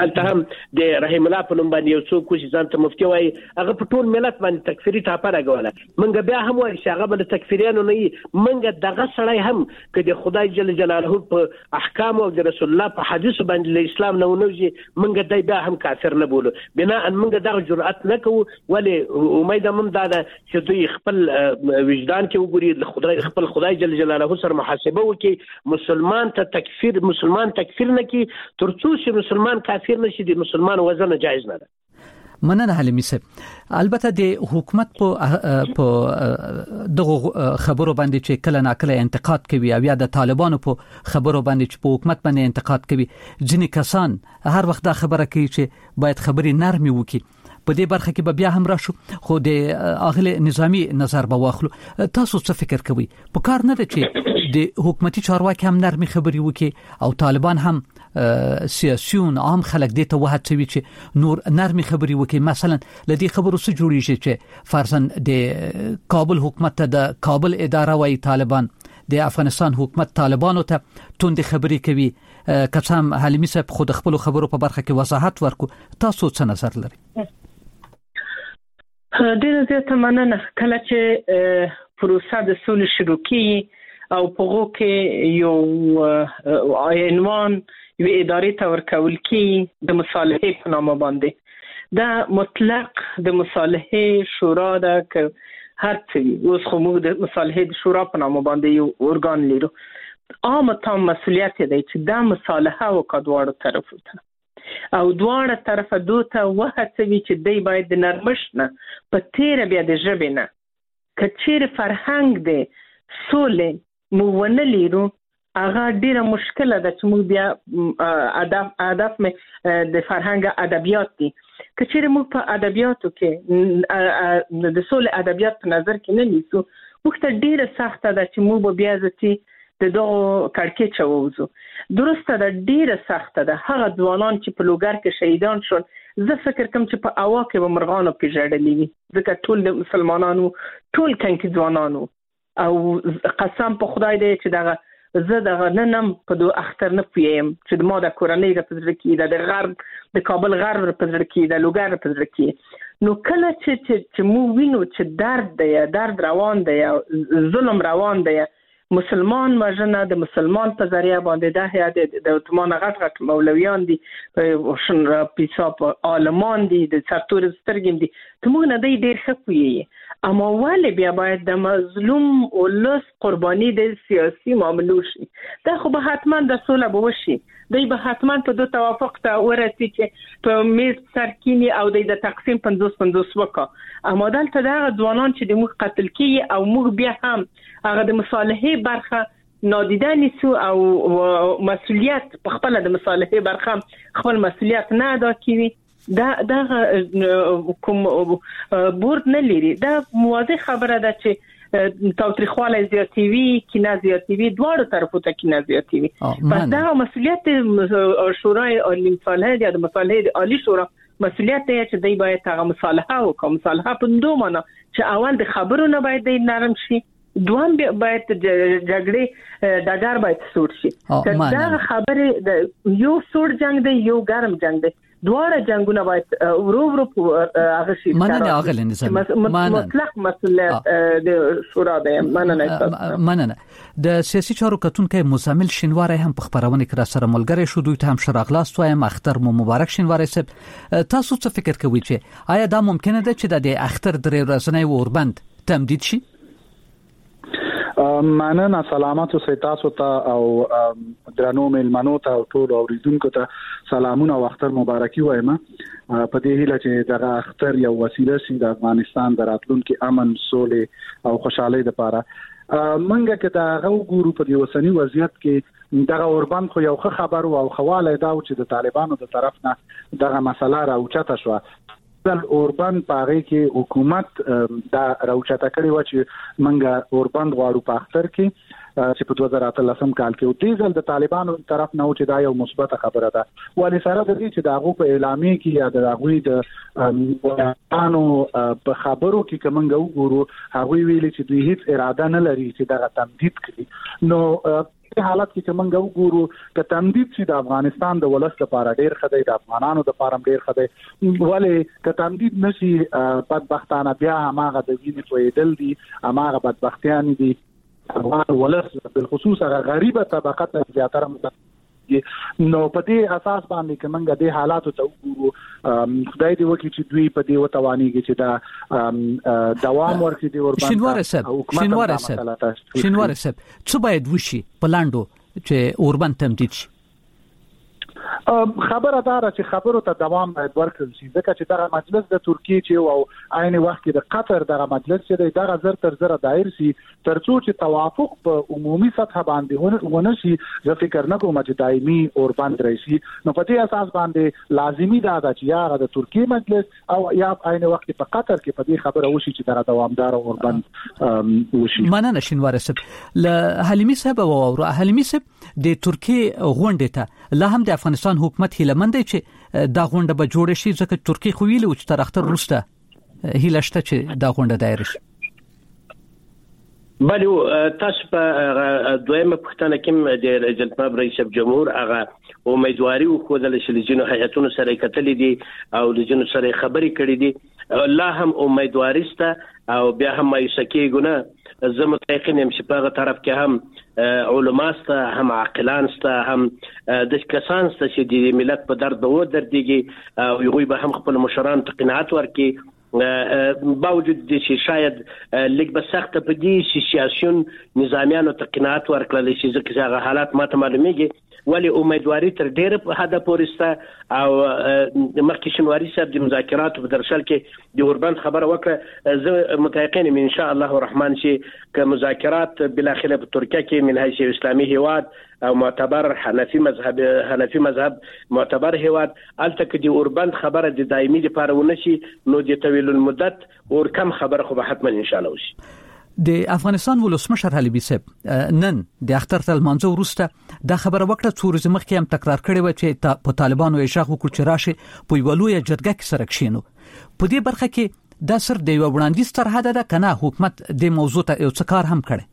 دلته هم د رحیم الله په نوم باندې یو څوک چې ځان ته مفتي وایي هغه په ټول ملت باندې تکفیری ټاپه راغوله منګه بیا هم وایي چې هغه بل تکفیریانو نه منګه دغه سړی هم چې د خدای جل جلاله په احکام او د رسول الله په حدیث باندې له اسلام نه ونوځي منګه دای بیا هم کافر نه بولو بنا ان منګه دغه جرأت نه کوو ولی امید هم دا چې دوی خپل وجدان کې وګوري خپل خدای جل جلاله سره محاسبه وکړي مسلمان تکفیر نه کی ترڅو چې مسلمان کافر نشي د مسلمان وزن جایز نه ده مننه حلیمي صاحب البته د حکومت په دغه خبرو باندې چې کله ناکله انتقاد کوي او یا د طالبانو په خبرو باندې چې په حکومت باندې انتقاد کوي ځینې کسان هر وخت دا خبره کوي چې باید خبرې نرمي وکړي په دې برخه کې بیا هم راشو خو د اغله نظامی نظر به واخلو تاسو څه فکر کوئ په کار نه ده چې د حکومتي چارواکي هم نرمي خبري وکړي او طالبان هم سیاسيون عام خلک دې ته وهڅوي چې نور نرمي خبري وکړي مثلا لدی خبرو څه جوړیږي چې فرضاً د کابل حکومت ته د کابل اداره وايي طالبان د افغانستان حکومت طالبانو ته توند خبري کوي کڅام حلیمي صاحب خود خپل خبرو په برخه کې وضاحت ورکو تاسو څه نظر لرئ ډېر زیات مننه کله چې پروسه د سولې شروع کیږي او په هغه کې یو عنوان یو ادارې ته ورکول کیږي د مصالحې په نامه باندې دا مطلق د مصالحې شورا د هر څه اوس خو موږ د مصالحې د شورا په نامه باندې یو ارګان لرو عام تام مسؤلیت دی چې دا مصالحه وکړو طرفو ته او دواړه طرفه دوته وهڅوي چې دی باید د نرمښت نه په تیره بیا د ژبې نه کچیر فرهنګ دی سولې مو ونه لیرو هغه ډیره مشکله ده چې موږ بیا ادب د فرهنګ ادبیات دي کچیر موږ په ادبیاتو کې د سولې ادبیات په نظر کې نه نیسو موږ ته ډیره سخته ده چې موږ بیا ځتي د دغه کړکېچ ووزو درسته ده ډیره سخته ده هغه ځوانان چې په لوګر کې شهیدان شول زه فکر کوم چې په اوا کې به مرغانو کې ژړلې وي ځکه ټول د مسلمانانو ټول کنکي ځوانانو او قسم په خدای دی چې دغه زه دغه ننم په دوه اختر نه پویم چې د ما د کورنۍ د پزړه کې د غرب د کابل غرب په پزړه کې د لوګر په پزړه کې نو کله چې مو وینو چې درد روان دی ظلم روان دی مسلمان وژنه د مسلمان په ذریعہ باندې د هيئت د عثمان غټ مولویان دي پیساپ عالمان دي د سرتور سترګم دي ته موږ نه دی ډیر خپوي اما ولې بیا باید د مظلوم او لس قرباني د سیاسي معاملو شي دا خو به حتما د سوله به وشي دی به حتما په دوه توافق ته ورسي چې په میز سرکینی او د تقسیم 50-50 وکړه اما دلته دا ځوانان چې د موږ قتل کیږي او موږ بیا هم هغه د مصالحې برخه نادیده نیسو او مسؤلیت په خپل د مصالحې برخه خپل مسؤلیت نه ادا کوي دا کوم بورد نه لري دا واضح خبره ده چې تاوتریخواله زیاتوي کینه زیاتوي دواړو طرفو ته کینه زیاتوي پس دا مسؤلیت شورای عالی مصالحه د مصالحې د عالی شورا مسؤلیت دی چې دی باید هغه مصالحه وکړي مصالحه په دوه معنی چې اول د خبرو نه باید دی نرم شي دوام باید جګړې دګر باید سوړ شي دا خبره یو سوړ جنگ دی یو ګرم جنگ دی دواړه جنگونه باید ورو هغه شي مننه اغل نظام مطلق مسؤلیت د شورا دی مننه د سیاسي چارو کتونکو مزمل شینواری هم په خبرونه کې را سره ملګری شو دوی ته هم شراغلاست وایم اختر مو مبارک شینواری صاحب تاسو څه فکر کوئ چې آیا دا ممکنه ده چې د اختر درې ورځې اوربند تمدید شي مننه سلامات اوسئ تاسو ته او درنو ملمنو ته او ټول اوریدونکو ته سلامونه او اختر مبارکي وایم په دې هیله چې دغه اختر یو وسیله سي د افغانستان د راتلونکي امن سولې او خوشحالۍ لپاره منګه کې دا غوړو په دې وسنی وضعیت کې دغه اوربند خو یو خبر او خواله دا چې د طالبانو د طرف نه دغه مسله راوچته شو د اوربند پاره کې حکومت دا راوچته کړی و چې منګه اوربند غواړو په اختر کې چې په 2013 کال کې او دیزل د طالبانو طرف نه و چې دا یو مثبت خبره ده ولې سره د دې چې داغه په اعلامیه کې یا دغه د قانون په خبرو کې کومنګ وګورو هغه ویلي چې دوی هیڅ اراده نه لري چې دا تمدید کړي نو په حالت کې چې موږ وګورو ک تمدید چې د افغانستان د ولس لپاره ډیر خدای د افغانانو لپاره ډیر خدای ولې ک تمدید نشي بدبختانه بیا هغه د وینې تویدل دي هغه بدبختیان دي افغان ولس بالخصوص هغه غریبه طبقه ته زیاتره نو په دې اساس باندې کومه د حالاتو ته وګورو خدای دې وکړي چې دوی په دې وتوانيږي چې دا دوام ورکړي دی شینوار صاحب څه باید وشي په لاندو چې اوربند تمدید شي خبره دار چې خبرو ته دوام باید ورکړل شي ځکه چې دا مجلس د ترکیه چې او عین وخت کې د قطر د مجلس چې دا زر تر زر دایر شي ترڅو چې توافق په عمومي سطح باندې ونه شي زه فکر نه کوم چې دایمي اوربند راشي نو په دې اساس باندې لازمي ده چې یا د ترکیه مجلس او یا عین وخت په قطر کې په دې خبره وشي چې دا دوامدار اوربند وشي مننه شینوار صاحب له حلیمي صاحب او حلیمي صاحب د ترکیه غونډه ته لا هم د افغانستان حکومت هیله مند دی چې دا غونډه به جوړ شي ځکه ترکیه خو ویلو چې تر اختر وروسته هیله شته چې دا غونډه دایر شي بله تاسو په دویمه پښتنه کې د جناب رئیس جمهور هغه امیدواري وکړل چې لجنو هیئتونو سره کتلې دي او لجنو سره خبرې کړې دي لا هم امیدواري سته او بیا هم مایوسکیږي زه متأکد یم چې په هغه طرف کې هم علما سته هم عاقلان سته هم د کسان سته چې د ملت په درد و درديږي او یوه به هم خپل مشران ته قناعت ورکړي باوجود د چې شاید لږ به سخت په دې سیاسيون نظامیانو ته قناعت ورکړل شي ځکه هغه حالات ماته معلومیږي ولی امیدواري تر ډیره په حدا پورسته او مخکې شینواری صاحب د مذاکراتو په درشل کې د اوربند خبره وکړه زه متأکد یم ان شاء الله الرحمن چې ک مذاکرات بالاخره په ترکیه کې من حیث اسلامي هواد او معتبر حنفي مذهب معتبر هواد الته د اوربند خبره د دایمي لپاره ونشي نو د طویل المدت اور کم خبره خو به حتما ان شاء الله وشي د افغانستان ولسمشر حلیمي صاحب نن د اختر تل منځو وروسته دا خبره وکړه چې ورځ مخکې هم تکرار کړي و چې په طالبانو یې شاخ وکړ چې راشي په یو لوی جرګه کې سره کښینو په دې برخه کې دا سر د یو وړاندیز تر حد ده کنه حکومت د موضوع ته یو څه کار هم کړي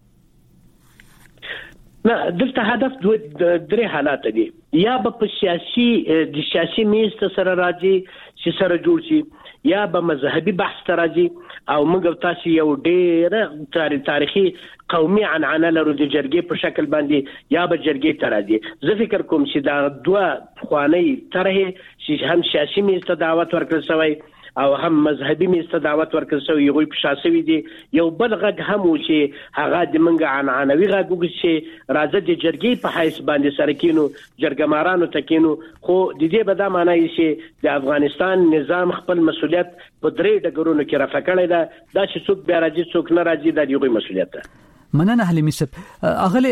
نه دلته هدف درې حالات دي یا په سیاسي میز سره راځي چې سره جوړ شي یا به مذهبي بحث راځي او موږ تاسو یو ډېر تاریخي قومي عنعنه لرو د جرګې په شکل باندې یا به جرګې ته راځي زه فکر کوم چې دا دوه خواني طرحه چې هم سیاسي میز ته دعوت ورکړل شوی او هم مذهبي میز ته دعوت ورکړل شوی یو په شاسوي دي یو بل غږ هم و چې هغه د منګ عنعنوي غږ چې راځي د جرګې په حیث باندې سره کینو جرګمارانو ته کینو خو د دې به دا معنی چې د افغانستان نظام خپل مسولیت په درې ډګرونو کې رافع کړی دا چې څوک بیا راځي څوک نه راځي د یوه مسولیت ده مننه حلیمي صاحب اغله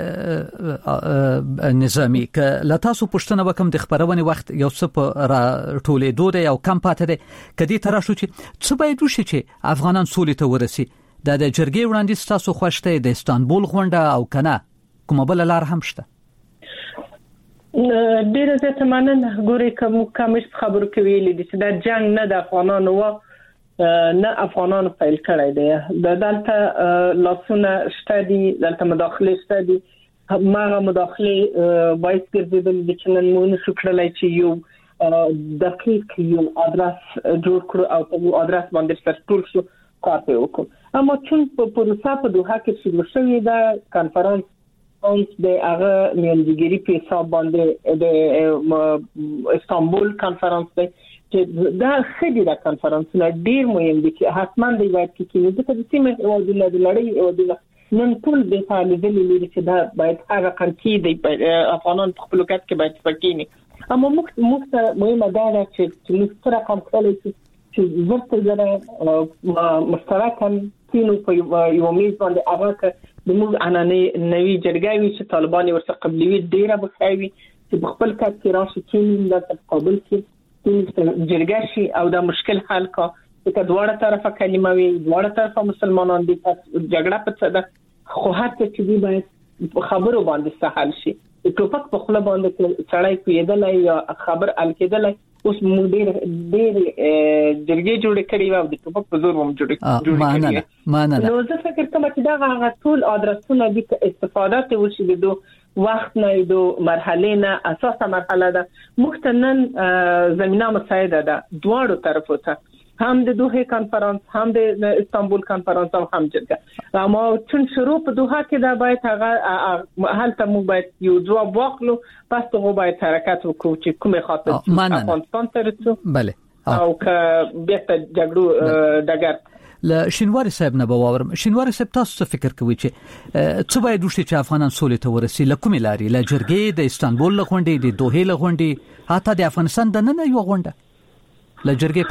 نظامی ک لتاسو پښتنه وکم د خبرونه وخت یو څه په ټوله دوه یو کم پاتې ده کدي تر شو چې څه باید وشي چې افغانان سولې ته ورسي د جرګې وړاندې تاسو خوشته د استانبول غونډه او کنه کومه بل لار هم شته ډیره زه مننه ګوري کوم خبرو کوي چې دا جنگ نه د افغانانو نه افغانانو فایل کړی دی دلته لاسونه شته دي دلته مداخله شته دي هغه مداخله وایس ګرځیدل چې نن مونږ شو کړلای چې یو دقیق یو ادرس جوړ کړو او په ادرس باندې ټول شو کار وکړو اما چې په پروسه په دوحه کې شروع شوې ده کانفرنس اوس د هغه میانجیګری په حساب باندې د استانبول کانفرنس دی چې دا خېدي دا کانفرنس نه ډیر مهم دي چې حتما دی باید کې د سیمه او د لړۍ او د نن ټول د فعالیتونو لري چې دا باید هغه قنکی دی افغانان په خپل وخت کې باید پکینی اما مخته مهمه ده چې مستر رقم کړی چې ورته زره مشترکاً کینو په یو میز باندې هغه د موږ انانه نوی جرګاوي چې طالبان ورته قبلوي ډیره بخاوي چې خپل کار کې راشي کینو د تقابل کې جرګه شي او دا مشکل حل کا چې دواړه طرفه کلمه وي دواړه طرفه مسلمانان دي جګړه په څه ده خو هر څه چې دی باید خبرو باندې سهل شي ټوپک په خپل باندې سړی کېدلای یا خبر ال کېدلای اوس موږ ډېر جرګې جوړ کړي او د ټوپک په زور هم جوړ کړي. نو زه فکر کوم چې دا هغه ټول ادرسونه د استفاده ته وشي د وخت نه د مرحله نه اساسه مرحله ده. مختنن زمينه مساعده ده دواړو طرفو ته، هم د دوحه کانفرنس، هم د استانبول کانفرنس او هم جرګه. اما چون شروع په دوحه کې دا باید هغه هلته مو باید یو جواب واخلو، پس ته باید حرکت وکړو چې کومه خاطر افغانستان ته رسو. بله او که بیرته جګړو دګر ل شینواری صاحب نه باورم. شینواری صاحب تاسو څه فکر کوئ چې څه باید وشي چې افغانان سولې ته ورسي؟ لکه لاري ل جرګې د استانبول لغونډې د دوحه لغونډې حتی د افغانستان د نن یو غونډه ل جرګې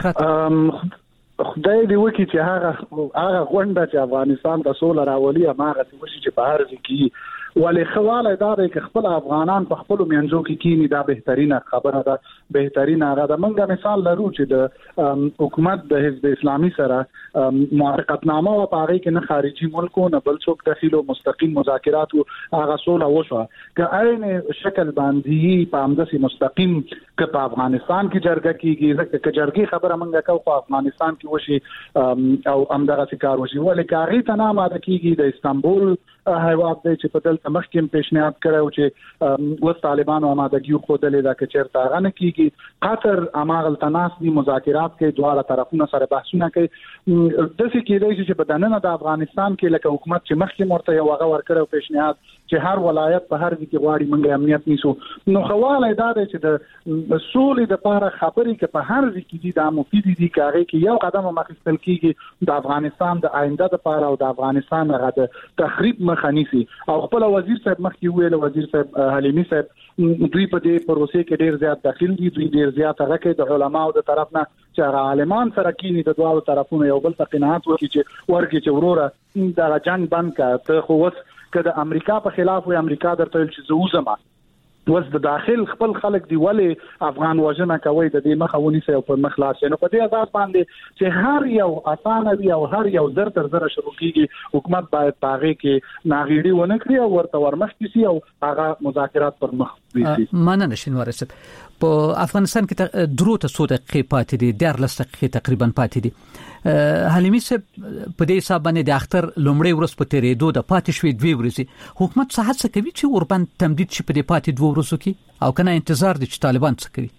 پرته خدای دې وکړي چې هغه غونډه چې افغانستان د سولې راولي هغه وشي چې په هر ځای کې ولې خواله دا د خپل افغانان په خپل میانځو کې کینی دا بهترینه خبره ده، بهترینه هغه ده. موږ مثال لرو چې د حکومت د حزب اسلامي سره موافقتنامه او پاره کې نه خارجي ملکو نه بل څوک داخلو مستقیم مذاکرات او هغه سوله وشو که عین شکل باندې په همداسي مستقیم که په افغانستان کې جرګه کیږي ځکه جرګې خبره موږ کوو په افغانستان کې وشي او همدغه کار وشي. ولې کاغی ته نه ماده کیږي د استانبول هیواد دی چې په دلته مخکې پیشنهاد کړو چې وس طالبانو آمادګي خو دلې دا کې چیرته غنه کیږي قطر اماغل تناس دي مذاکرات کې دواړه طرفونه سره بحثونه کوي. د څه کې دی چې په دننه د افغانستان کې لکه حکومت چې مخکې مرته یو هغه ورکړو پیشنهاد چې هر ولایت په هر ځای کې غواړي منګه امنیت نیسو. نو خواله دا دی چې د سولې د لپاره خبرې کې په هر ځای کې دي دا مفید دي کاږي کې یو قدم مخکې کیږي د افغانستان د آینده لپاره او د افغانستان غو تخریب مخنیسي. او خپل وزیر صاحب مخکې ویل وزیر صاحب حلیمی صاحب دوی په دې پروسې کې ډیر زیات داخل دي، دوی ډیر زیات هغه کې د علماو د طرف نه چې عالمان سره کینی د دوه طرفونو یو بل ته قناعت وکړي چې ورګي چې وروره دا جنگ بند کړه. خو وس کله امریکا په خلاف وي امریکا درته چې زوزما وس د داخل خپل خلک دی ولې افغان وژنه کوي د دې مخه ونیسي او په مخلاص نو په دې اساس باندې چې هر یو اسانه وي او هر یو زر تر زر شروع کیږي حکومت باید پاغه کې ناغيړي ونه کړی او ورته ورمخکې سي او هغه مذاکرات پر مخ وي. مننه شینواری صاحب. په افغانستان کې درو ته څو دقیقې پاتې دي، 14 دقیقې تقریبا پاتې دي. حلیمی صاحب په دې حساب باندې د اختر لومړی ورځ په تیرېدو د پاتې شوې 2 ورځې حکومت څه هڅه کوي چې اوربند تمدید شي په دې پاتې 2 ورځو کې او کنه انتظار دي چې طالبان څه کوي؟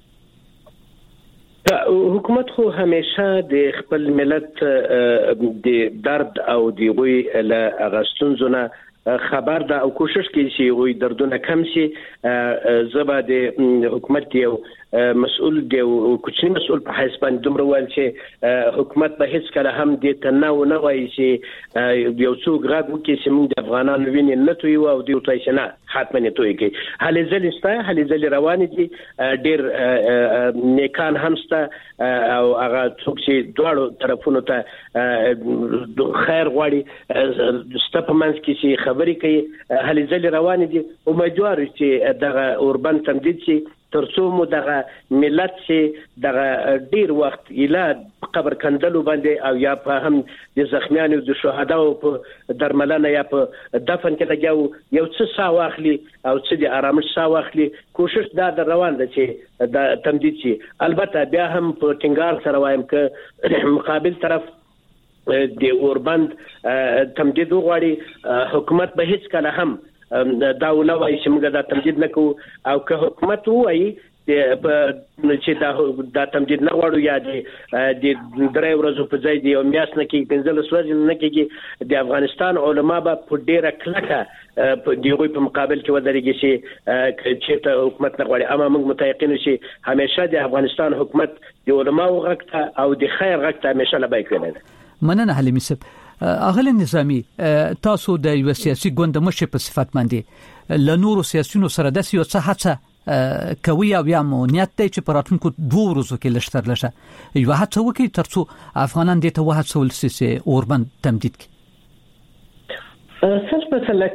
حکومت خو همیشه د خپل ملت د درد او د غوي له غستونزونه خبر ده او کوشش کوي چې غوي دردونه کم شي. زبا د حکومت یو مسؤل دی او کوچنی مسؤل په حیث باندې دومره ویل چې حکومت به هیڅ کله هم د تناو نه وایي چې یو څوک غږ وکړي چې موږ د افغانانو ویني نه توي او د توي شنه حتما نه توي کوي. هلي ځلې ستا هلي ځلې روان دي ډېر نیکان همسته او هغه څوک چې دواړو طرفونو ته خیر غواړي ستپمنس کې چې خبرې کوي هلي ځلې روان دي. امیدوار چې دغه اوربند تمدید شي ترڅو مو دغه ملت چې دغه ډیر وخت اله قبر کندلو باندې او یا په هم د زخمیانو د شهداو په درملنه یا په دفن کې لګاو یو څه سا واخلي او څه د آرامش سا واخلي. کوشش دا روان ده چې د تمدید شي. البته بیا هم په ټینګار سره وایم ک مقابل طرف د اوربند تمدید وغواړي حکومت به هیڅ کله هم دا ونه وایي چې موږ دا تمدید نکو او که حکومت وایي چې دا تمدید نه غواړو یا د 3 ورځو په ځای دی او میاس نه کې 15 ورځې نه کې د افغانستان علما به په ډیره کلکه دیغوی په مقابل کې ودرېږي چې ته حکومت نه غواړي. اما موږ متيقن شي همیشه د افغانستان حکومت د علماو غږ او د خیر غږ ته همیشه لبیک ویل. مننه حلیمی صاحب. اغلی نظامی تاسو د یو سیاسي ګوند مشر په صفت باندې له نورو سیاسيونو سره د یو څه هڅه کوي او یا مونیت دی چې پراتونکو 2 ورځو کې لشتر لشه یو هڅه وکړي ترڅو افغانان دې ته وهڅول شي اوربند تمدید کړي. سچ په لکه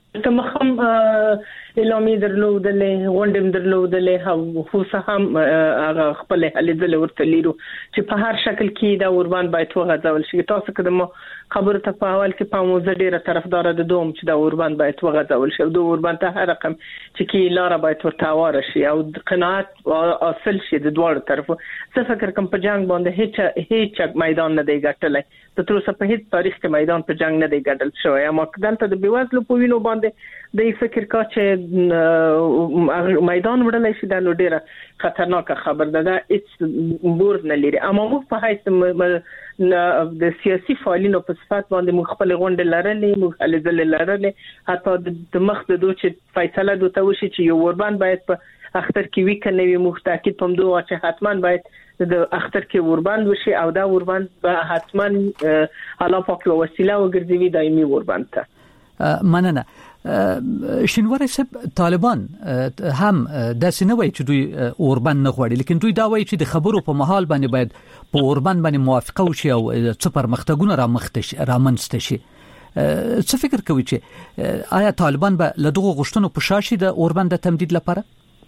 تمخم اعلامي درلودلې غونډم درلودلې او خو هم هغه خپل هلیدل ورته لیرو چې په هر شکل کې دا اوربان باید وغځول شي. تاسو کدم خبره ته په اول کې په موزه ډیره طرفدار د دوم چې دا اوربان باید وغځول شي او د اوربان ته هر رقم چې کې لار باید ورته واره شي او قناعت اصل شي د دوه طرفو. څه فکر کوم په جنگ باندې هیڅ میدان نه دی ګټلای. تر اوسه په هیڅ تاریخ کې میدان په جنگ نه دی ګټل شوی. اما دلته د بیوزلو په وینو باندې د فکر کا چې میدان وړلای شي دا ډیره خطرناک خبر ده. هیڅ بورد نه لري. اما موږ په هیڅ د سیاسي فعالینو په صفات باندې موږ خپل غونډه لرلې، موږ هلې لرلې، حتی د مخ د دوه چې فیصله دوته وشي چې یو اوربان باید په اختر کې وکنه وي. موږ تاکید پم دوه چې حتما باید د اختر کې اوربان وشي او دا اوربان به حتما الله پاک وسیله وګرځي دایمي اوربان ته. مننه. شینواری صاحب، طالبان هم داسې نه وایي چې دوی اوربان نه غواړي، لیکن دوی دا وایي چې د خبرو په محل باندې باید په اوربان باندې موافقه وشي او څه پرمختګونه رامنځته شي. څه فکر کوي چې آیا طالبان به له دغو غوښتنو په شا شي د اوربان د تمدید لپاره؟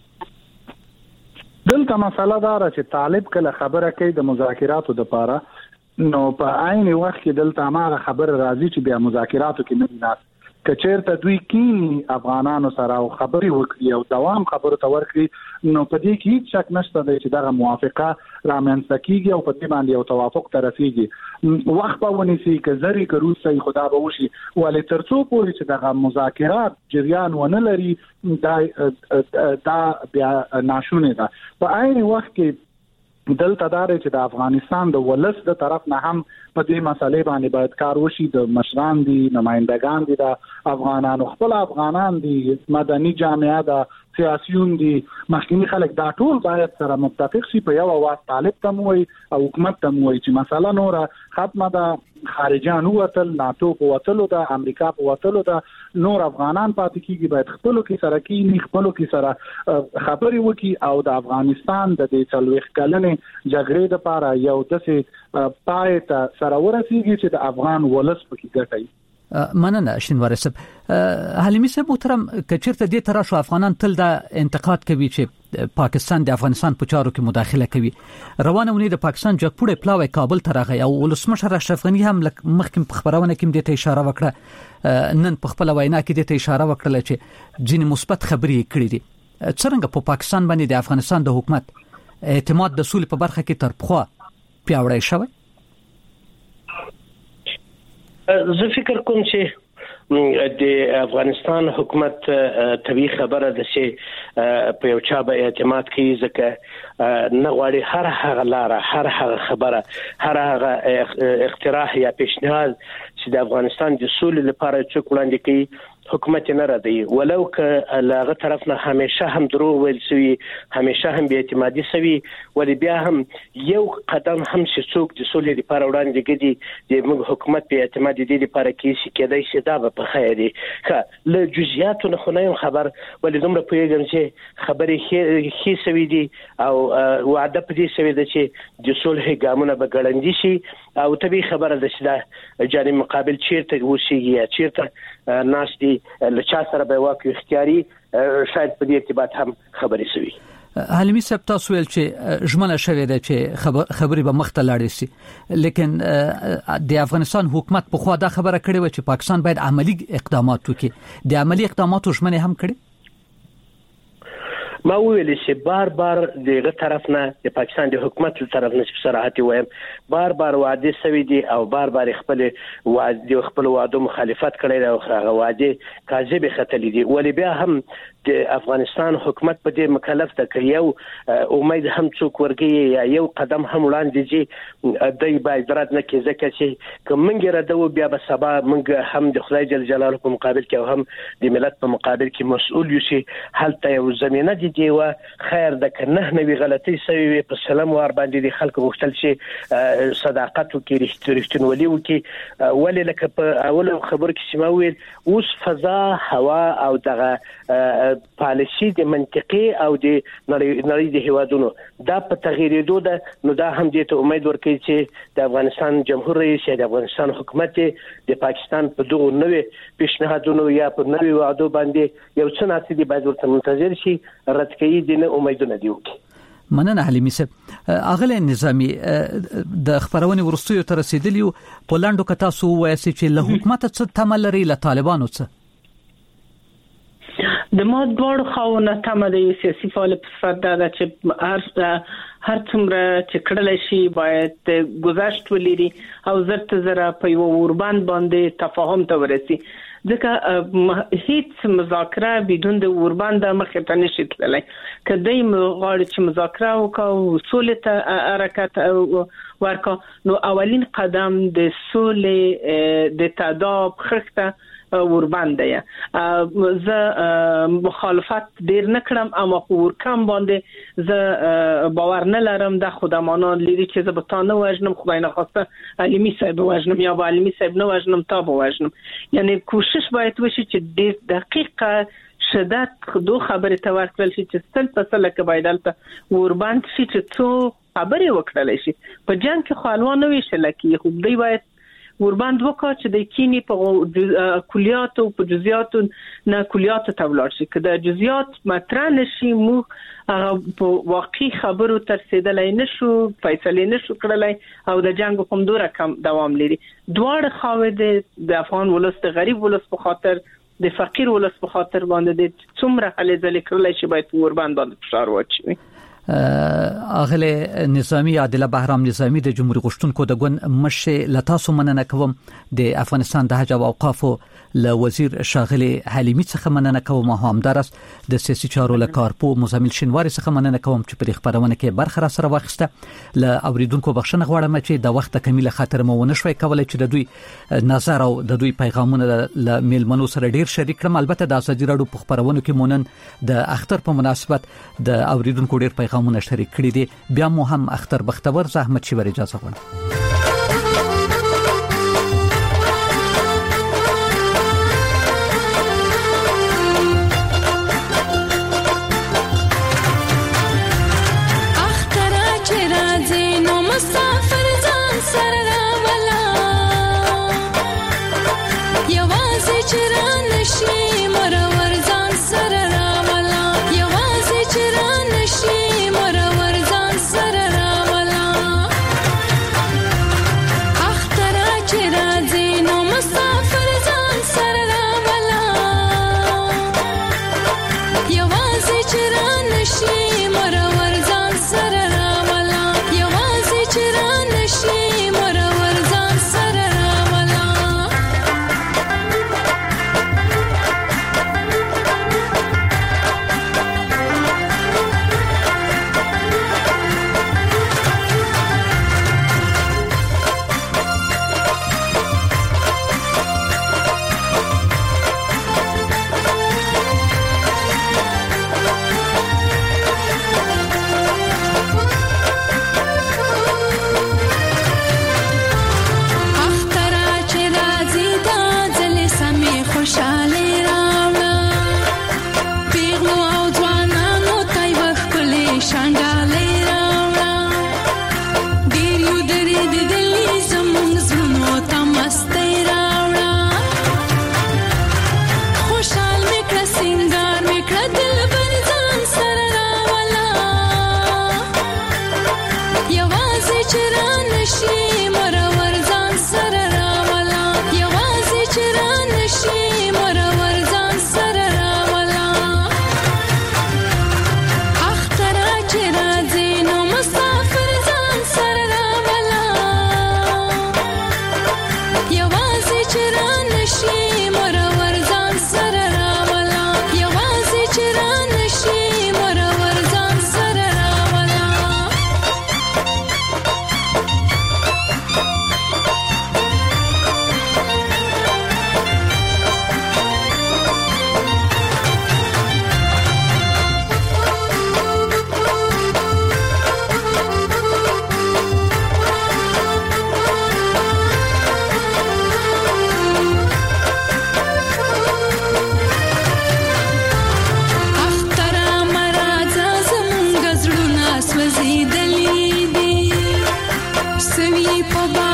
دلته مسله دا ده چې طالب کله خبره کوي د مذاکراتو لپاره، نو په عین وخت کې دلته ما خبر راځي چې بیا مذاکراتو کې نه ناس کچېرته دوی کې افغانانو سره او خبري وکړي او دوام خبرو ته ورکړي، نو په دې کې هیڅ شک نشته چې دا موافقه رامنځته کیږي او په دې باندې یو توافق ته رسیږي. وخت په ونیسي کې زری کروسي خدا به وشي، ولې ترڅو پورې چې دا مذاکرات جریان ونه لري دا بیا ناشونه ده. په عین وخت کې دلته دار چې د افغانستان د ولس د طرف نه هم په دې مسلې باندې باید کار وشي. د مشران دي، نمائندگان دي، د افغانانو خپل افغانان دي، مدني جامعه ده، سیاسيون دي، مخکنی خلک دا ټول باید سره متفق شي په یو اواز. طالب ته وایي او حکومت ته وایي چې مسله نور ختمه ده، خارجان وتل، ناتو په وتلو ده، امریکا په وتلو ده، نور افغانان پاتې کیږي. باید خپلو کې سره کینی، خپلو کې سره خبري وکي او د افغانستان د دې 40 کلنې جګړې لپاره یو داسې پای ته سره ورسیږي چې د افغان ولس پکې ګټي. مننه شینواری صاحب. حلیمي صاحب محترم، کچرته دې تر شو افغانان تل دا انتقاد کوي چې پاکستان د افغانستان په چارو کې مداخله کوي. روانه ونی د پاکستان جګپوړې پلاوی کابل ته راغی او ولسمشر اشرف غنی هم مخکې په خبرونه کې دې ته اشاره وکړه، نن په خپل وینا کې دې ته اشاره وکړه چې ځینې مثبت خبرې کړې دي. څنګه په پاکستان باندې د افغانستان د حکومت اعتماد د سولې په برخه کې تر پخوا پیاوړی شوی؟ زه فکر کوم چې د افغانستان حکومت طبيعي خبره ده چې په یو چا به اعتماد کوي، ځکه نه غواړي هر هغه لاره، هر هغه خبره، هر هغه اقتراح یا پیشنهاد چې د افغانستان د سولې لپاره څوک وړاندې کوي حکومت نه ردی. ولو که لاغه طرف نه همیشه هم دروغ ویل شوی، همیشه هم بی اعتمادي شوی، ولې بیا هم یو قدم هم چې څوک د سولې لپاره وړاندې کړي د موږ حکومت په اعتماد دي لپاره کې کېدای شي دا به په خیر دي. له جزئیاتو نه خو نه خبر، ولې دومره پیغام چې خبرې هي شوی دي او وعده پدې شوی ده چې د سولې ګامونه به ګړندې شي او طبيعي خبره ده چې دا جانب مقابل چیرته وشي یا چیرته ناس دي لچا سره به واقع اختیاري شاید په دې ارتباط هم خبرې شوي. حلیمي صاحب، تاسو ویل چې ژمنه شوې ده چې خبرې به مخته لاړې شي، لیکن د افغانستان حکومت په خوا دا خبره کړې و چې پاکستان باید عملی اقدامات وکړي. د عملی اقداماتو ژمنه هم کړې؟ ما ویل چې بار دغه طرف نه د پاکستان د حکومت له طرف نه صراحت وایم بار وعده سوي دي او بار خپل وعده مخالفت کړي او هغه وعده کاذب خطلې دي. ولې بیا هم د افغانستان حکومت په دې مکلف ده چې یو امید هم څوک ورګي یا یو قدم هم وړاندې چې دای باید رد نه کیږي، ځکه چې کومنګ ردو بیا به سبا موږ هم د خدای جل جلاله په مقابل کې او هم د ملت په مقابل کې مسؤل یو شي. هلته یو زمينه دي و خیر د کنه نوې غلطي سوي په سلام ور باندې د خلکو غوښتل شي صداقت وکړي، رښتینولي وکړي. ولې لکه په اول خبر کې چې ما ویل اوس فضا هوا او دغه پالیسي د منطقي او د نړۍ د هیوادونو دا په تغییرېدو ده، نو دا هم دې ته امید ورکوي چې د افغانستان جمهور رئیس یا د افغانستان حکومت د پاکستان په دغه نوې پیشنهادونو یا په نوې وعدو باندې یو څه ناسي دي باید ورته منتظر شي، رد کوي دي نه امیدونه دی وکړي. مننه حلیمي صاحب. اغله نظامی د خبرونې ورستیو تر رسیدلیو په لاندو کتا سو وایي چې له حکومت څخه تمل لري له طالبانو څخه د ما دوړ خاونه تمه د سیاسي فعال په صفت دا چې هر څومره چې کړل شي باید گذشت ولري او زره په یو اوربند باندې تفاهم ته ورسي، ځکه هیڅ مذاکره بدون د اوربند مخه ته نشي تللی. کله غواړي چې مذاکره وکړو سولې ته حرکت ورکا، نو اولین قدم د سولې د تداب خرخته وربند دی. زه مخالفت ډیر نکړم اما ورکم باندې زه باور نه لرم د خدامانه لري چې زه به تا نه وژنم، خدای نه خواسته علمي صاحب وژنم یا به علمي صاحب نه وژنم تا به وژنم. یعنی کوشش باید وشي چې ډیر دقیقه شدت دو خبره ته ورکړل شي چې سل په سل کې باید البته وربند شي چې څو خبرې وکړل شي. په جنگ کې خالوان نه ویشل کی خو دوی باید وربند وکړي چې د کینی په کلیات او په جزئیات نه کلیات ته ولاړ شي. که د جزئیات مطرح نشي مو په واقعي خبرو تر رسیدلای نشو، فیصله نشو کړلای او د جنگ کوم دوره کم دوام لري. دواړه خاوې د افغان ولس د غریب ولس په خاطر د فقیر ولس په خاطر باندې د څومره هلې ځلې کړلای شي باید وربند باندې فشار واچوي. اغله نظامی عادله بهرام نظامی د جمهوریت غشتونکو د ګوند مشه لتاسو مننه کوم د افغانستان د حج او اوقاف له وزیر شاغلی حلیمی څخه مننه کوم، همدارس د سیاسي چارو له کارپو مزمل شینواری څخه مننه کوم چې په خبرونه کې برخه را سره واخیسته. له اوریدونکو بخښنه غواړم چې د وخت کمیله خاطر مو ونه شوي کولای چې د دوی نظر او د دوی پیغامونه له میلمنو سره ډیر شریک کړم. البته د ازادي راډیو په خبرونو کې مونن د اختر په مناسبت د اوریدونکو ډیر پیغامونه شریک کړي دي. بیا مو هم اختر بختور زحمت شي ور اجازه غواړم. خوي په